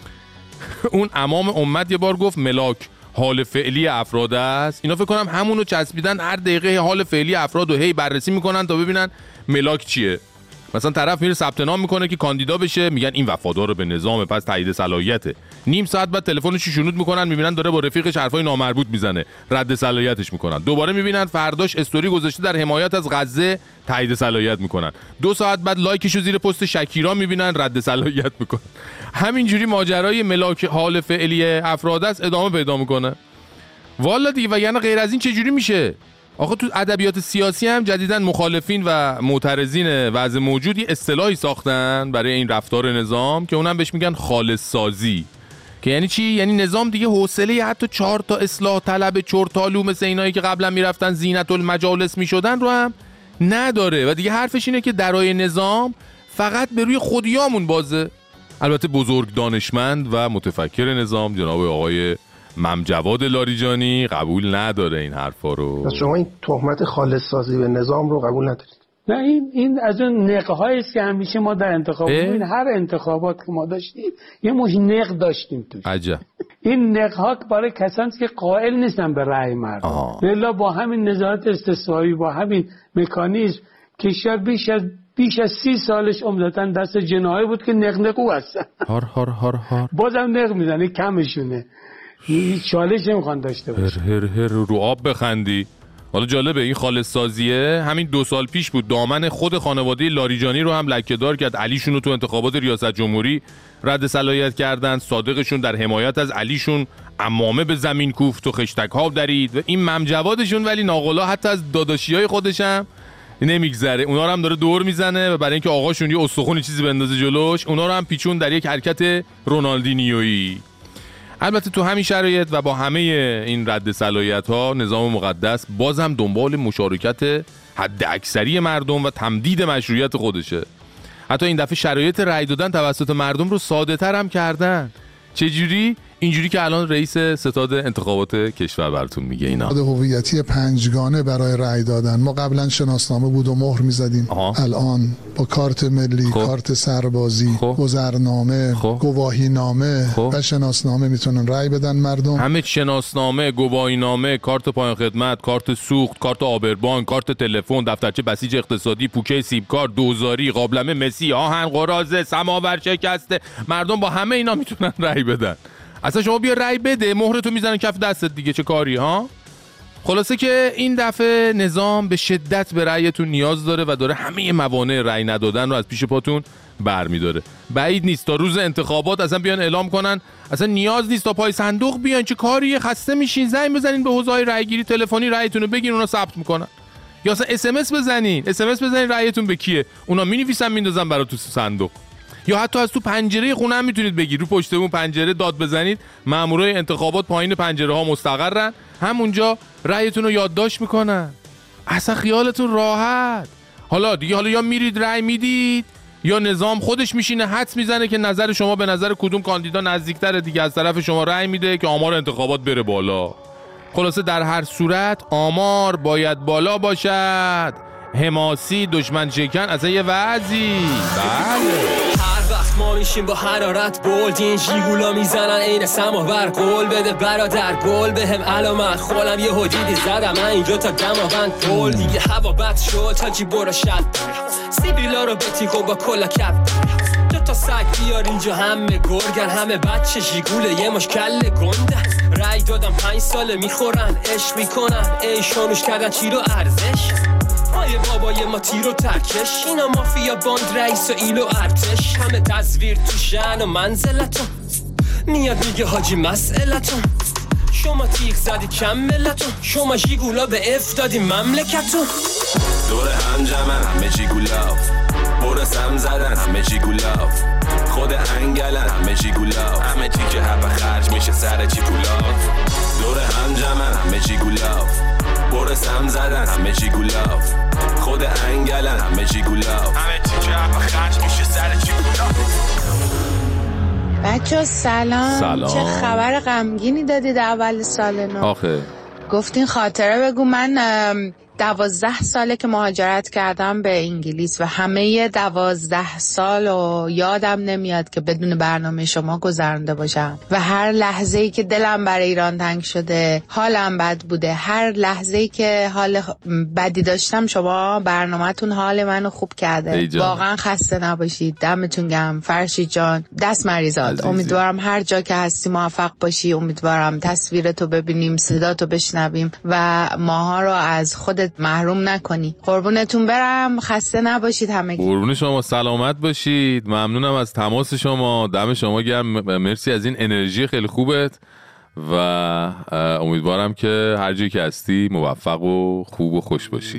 اون امام امت یه بار گفت ملاک حال فعلی افراد است. اینا فکر کنم همونو چسبیدن، هر دقیقه حال فعلی افراد رو هی بررسی میکنن تا ببینن ملاک چیه. مثلا طرف میره ثبت نام میکنه که کاندیدا بشه، میگن این وفادار به نظام پس تایید صلاحیته. نیم ساعت بعد تلفنش شونود میکنن، میبینن داره با رفیقش حرفای نامربوط میزنه، رد صلاحیتش میکنن. دوباره میبینن فرداش استوری گذاشته در حمایت از غزه، تایید صلاحیت میکنن. دو ساعت بعد لایکشو زیر پست شکیرا میبینن، رد صلاحیت میکنن. همینجوری ماجرای ملاک حال فعلی افراد است ادامه پیدا میکنه. والا دیگه وگرنه غیر از این چه جوری میشه؟ آخه تو ادبیات سیاسی هم جدیداً مخالفین و معترضین وضع موجود یه اصطلاحی ساختن برای این رفتار نظام که اونم بهش میگن خالص سازی. که یعنی چی؟ یعنی نظام دیگه حوصله حتی چهار تا اصلاح طلب چرتالو مثل اینایی که قبلا میرفتن زینت المجالس میشدن رو هم نداره و دیگه حرفش اینه که درای نظام فقط به روی خودیامون بازه. البته بزرگ دانشمند و متفکر نظام جناب آقای ممجواد لاریجانی قبول نداره این حرفا رو. شما این تهمت خالص سازی به نظام رو قبول ندارید؟ نه، این این از اون نق‌هایی است که همیشه ما در انتخابات این هر انتخابات که ما داشتیم یه مش نق داشتیم توش. عجب. این نق‌ها برای کسانی که قائل نیستن به رأی مردم. الا با همین نظارت استثنایی، با همین مکانیزم کشور بیش از بیش از سی سالش عمدتاً دست جناحی بود که نقنقو هستن. هار هار هار هار. بازم نق میزنه، کمشونه. هیچ چالش نمیخوان داشته باشه. هر هر هر رو آب بخندی. حالا جالبه این خالص سازیه همین دو سال پیش بود، دامن خود خانواده لاریجانی رو هم لکه‌دار کرد. علیشون رو تو انتخابات ریاست جمهوری رد صلاحیت کردن، صادقشون در حمایت از علیشون عمامه به زمین کوفت و خشتک ها درید و این ممجوادشون ولی ناقلا حتی از داداشیای خودش هم نمیگذره، اونا رو هم داره دور میزنه و برای اینکه آقاشون یه استخون چیزی بندازه جلوش اونا رو هم پیچون در یک حرکت رونالدینیویی. البته تو همین شرایط و با همه این رد صلاحیت ها نظام مقدس بازم دنبال مشارکت حد اکثری مردم و تمدید مشروعیت خودشه. حتی این دفعه شرایط رأی دادن توسط مردم رو ساده تر هم کردن. چجوری؟ اینجوری که الان رئیس ستاد انتخابات کشور براتون میگه اینا. هویتی پنجگانه برای رأی دادن. ما قبلا شناسنامه بود و مهر میزدیم. الان با کارت ملی، خوب. کارت سربازی، خوب. گذرنامه، خوب. گواهینامه خوب. و شناسنامه میتونن رأی بدن مردم. همه شناسنامه، گواهینامه، کارت پایان خدمت، کارت سوخت، کارت آبربان، کارت تلفن، دفترچه بسیج اقتصادی، پوکه سیب کارت، دوزاری، قابلمه مسی، آهن قراضه، سماور شکسته، مردم با همه اینا میتونن رأی بدن. اصلا شما بیا رأی بده، مهرتو میزنن کف دستت دیگه، چه کاری ها؟ خلاصه که این دفعه نظام به شدت به رأیتون نیاز داره و داره همه موانع رأی ندادن رو از پیش پاتون برمیداره. بعید نیست تا روز انتخابات اصلا بیان اعلام کنن اصلا نیاز نیست تا پای صندوق بیان، چه کاریه، خسته میشین، زنگ بزنین به حوزه‌های رأیگیری تلفنی رأیتون رو بگین، اونا ثبت میکنن. یا اصلا اس ام اس بزنین، اس ام اس بزنین رأیتون به کیه، اونا مینویسن میندازن برات تو صندوق. یا حتی از تو پنجره خونه هم میتونید بگید، رو پشت اون پنجره داد بزنید، مامورای انتخابات پایین پنجره ها مستقرن، همونجا رأیتون رو یادداشت میکنن. اصلا خیالتون راحت. حالا دیگه حالا یا میرید رأی میدید یا نظام خودش میشینه حدس میزنه که نظر شما به نظر کدوم کاندیدا نزدیکتره دیگه، از طرف شما رأی میده که آمار انتخابات بره بالا. خلاصه در هر صورت آمار باید بالا باشد. حماسی دشمن شکن اصلا یه وضعی. بله وقت ما میشیم با حرارت بولد، این جیگولا میزنن عین سماور. قول بده برادر گل بهم علامت خولم یه حدیدی زدم من اینجا تا دماوند گل. دیگه هوا بد شد تا جی برو شد سیبیلا رو بتیکو با کلا کپ. دو تا سگ بیار اینجا همه گرگن، همه بچه جیگوله یه مشکل گنده. رای دادم پنج ساله میخورن عشق میکنن، ای شانوش کردن چی رو ارزش. آیه بابای ما تیر و ترکش، اینا مافیا باند رئیس و ایلو ارتش. همه تصویر تو شن و منزلتون میاد میگه حاجی مسئلتون. شما تیغ زدی کم ملتون، شما جیگولا به اف دادی مملکتون. دور هم جمعن همه جیگولا، برس هم زدن همه جیگولا، خود انگلن همه جیگولا، همه چی که حب خرج میشه سر چی پولا. دور هم جمعن همه جیگولا، برس هم زدن همه جیگولا، خود انگلن همه جیگولا، همه چی که حب خرج میشه سر چی پولا. بچه سلام. سلام. چه خبر غمگینی دادید اول سال نو؟ آخه گفتین خاطره بگو. من دوازده ساله که مهاجرت کردم به انگلیس و همه دوازده سال و یادم نمیاد که بدون برنامه شما گذرانده باشم و هر لحظه‌ای که دلم برای ایران تنگ شده، حالم بد بوده، هر لحظه‌ای که حال بدی داشتم شما برنامه‌تون حال منو خوب کرده. واقعا خسته نباشید. دمتون گرم فرشید جان. دست مریضات. امیدوارم هر جا که هستی موفق باشی. امیدوارم تصویرتو ببینیم، صداتو بشنویم و ماها رو از خود محروم نکنی. قربونتون برم. خسته نباشید همگی. قربون شما سلامت باشید. ممنونم از تماس شما. دم شما گرم. مرسی از این انرژی خیلی خوبت و امیدوارم که هر جایی که هستی موفق و خوب و خوش باشی.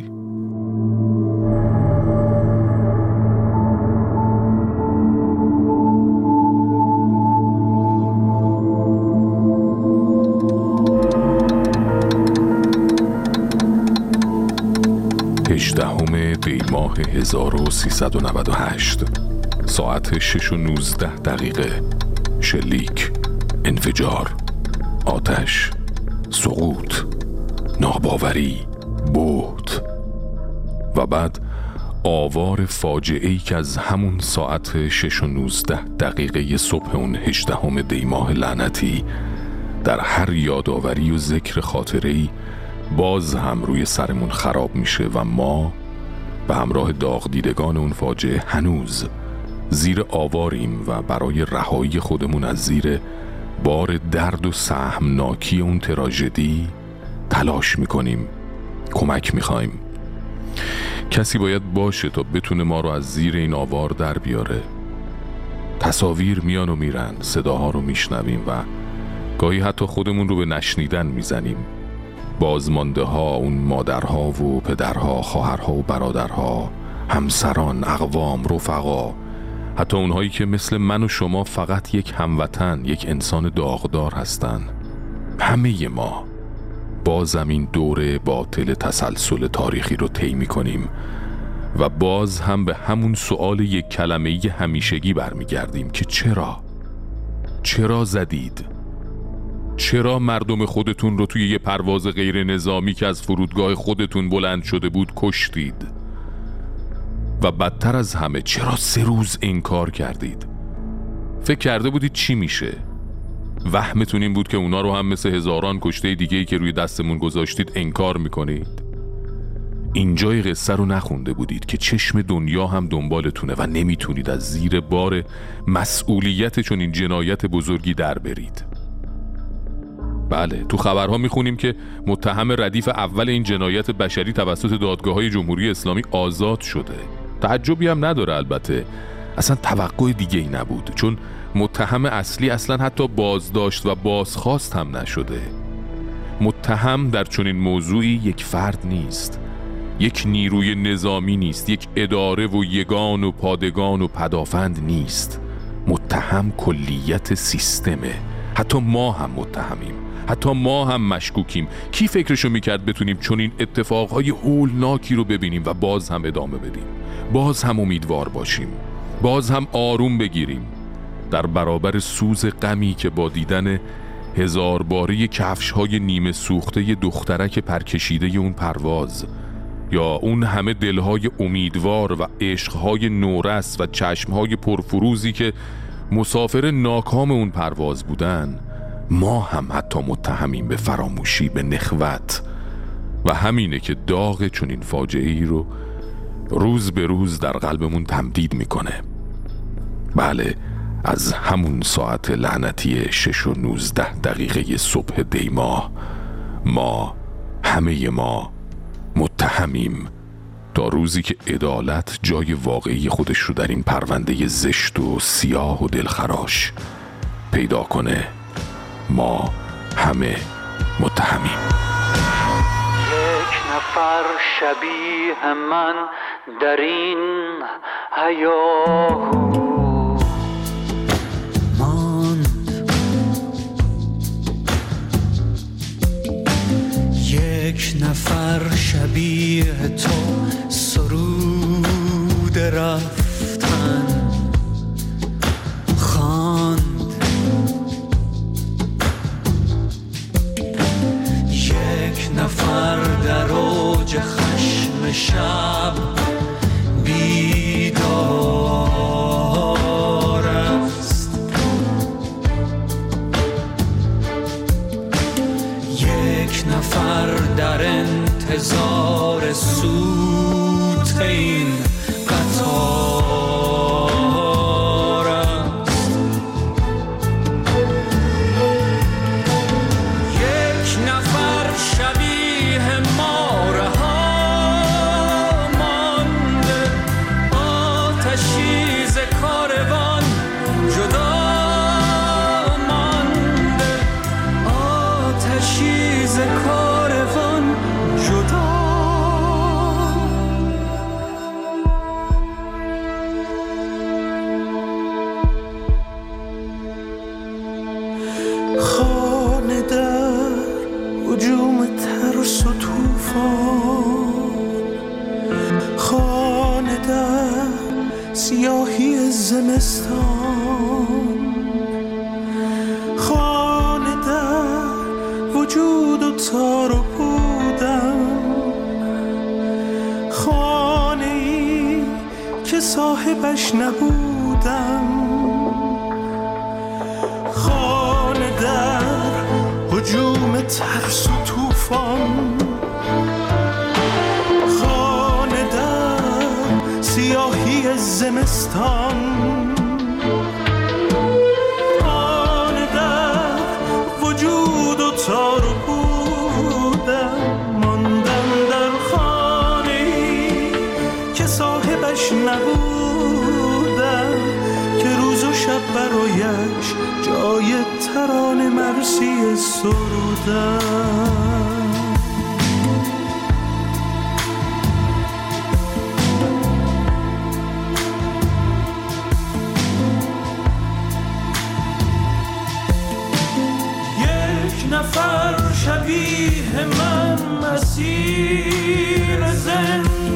هجدهم دی ماه هزار و سیصد و نود و هشت، ساعت شش و نوزده دقیقه. شلیک، انفجار، آتش، سقوط، ناباوری، بهت و بعد آوار فاجعه‌ای که از همون ساعت شش و نوزده دقیقه صبح اون هجدهم دی ماه لعنتی در هر یادآوری و ذکر خاطره‌ای باز هم روی سرمون خراب میشه و ما به همراه داغ دیدگان اون فاجعه هنوز زیر آواریم و برای رهایی خودمون از زیر بار درد و سهمناکی اون تراژدی تلاش میکنیم، کمک میخوایم. کسی باید باشه تا بتونه ما رو از زیر این آوار در بیاره. تصاویر میان و میرن، صداها رو میشنویم و گاهی حتی خودمون رو به نشنیدن میزنیم. بازمانده ها، اون مادرها و پدرها، خواهرها و برادرها، همسران، اقوام، رفقا، حتی اونهایی که مثل من و شما فقط یک هموطن، یک انسان داغدار هستن. همه ما بازم این دوره باطل تسلسل تاریخی رو طی می‌کنیم و باز هم به همون سؤال یک کلمه‌ای همیشگی برمیگردیم که چرا؟ چرا زدید؟ چرا مردم خودتون رو توی یه پرواز غیر نظامی که از فرودگاه خودتون بلند شده بود کشتید؟ و بدتر از همه چرا سه روز انکار کردید؟ فکر کرده بودید چی میشه؟ وهمتون این بود که اونا رو هم مثل هزاران کشته دیگه‌ای که روی دستمون گذاشتید انکار میکنید؟ اینجای قصه رو نخونده بودید که چشم دنیا هم دنبالتونه و نمیتونید از زیر بار مسئولیت چون این جنایت بزرگی در برید. بله، تو خبرها میخونیم که متهم ردیف اول این جنایت بشری توسط دادگاه‌های جمهوری اسلامی آزاد شده. تعجبی هم نداره البته، اصلا توقع دیگه ای نبود، چون متهم اصلی اصلا حتی بازداشت و بازخواست هم نشده. متهم در چنین موضوعی یک فرد نیست، یک نیروی نظامی نیست، یک اداره و یگان و پادگان و پدافند نیست. متهم کلیت سیستمه. حتی ما هم متهمیم، حتی ما هم مشکوکیم. کی فکرشو میکرد بتونیم چون این اتفاقهای هولناکی رو ببینیم و باز هم ادامه بدیم، باز هم امیدوار باشیم، باز هم آروم بگیریم در برابر سوز غمی که با دیدن هزار باره کفش‌های نیمه سوخته دخترک پرکشیده اون پرواز یا اون همه دلهای امیدوار و عشقهای نورس و چشمهای پرفروزی که مسافر ناکام اون پرواز بودن، ما هم حتی متهمیم به فراموشی، به نخوت. و همینه که داغ چون این فاجعه ای رو روز به روز در قلبمون تمدید میکنه. بله، از همون ساعت لعنتی شش و نوزده دقیقه صبح دی ماه ما، همه ما متهمیم تا روزی که عدالت جای واقعی خودش رو در این پرونده زشت و سیاه و دلخراش پیدا کنه. ما همه متهمیم. یک نفر شبیه من در این هیاهو یک نفر شبیه تو سرود رفتن خواند، یک نفر در اوج خشم شب بیدار است، یک نفر در انتظار سوت این قطار است، یک نفر شبیه ماره ها مانده، آتشی ز کاروان جدا مانده، آتشی ز کاروان جدا. خانه در هجوم ترس و طوفان، خانه در سیاهی زمستان، خانه در وجود و تار و پودم، خانه ای که صاحبش نبودم، خانه در هجوم ترس و طوفان، خانه در سیاهی زمستان، خانه در وجود و تار و پودم، ماندم در خانه ای که صاحبش نبودم، که روز و شب برایش جای ترانه مرسی سرودم. یک نفر شبیه من مسیر زندگی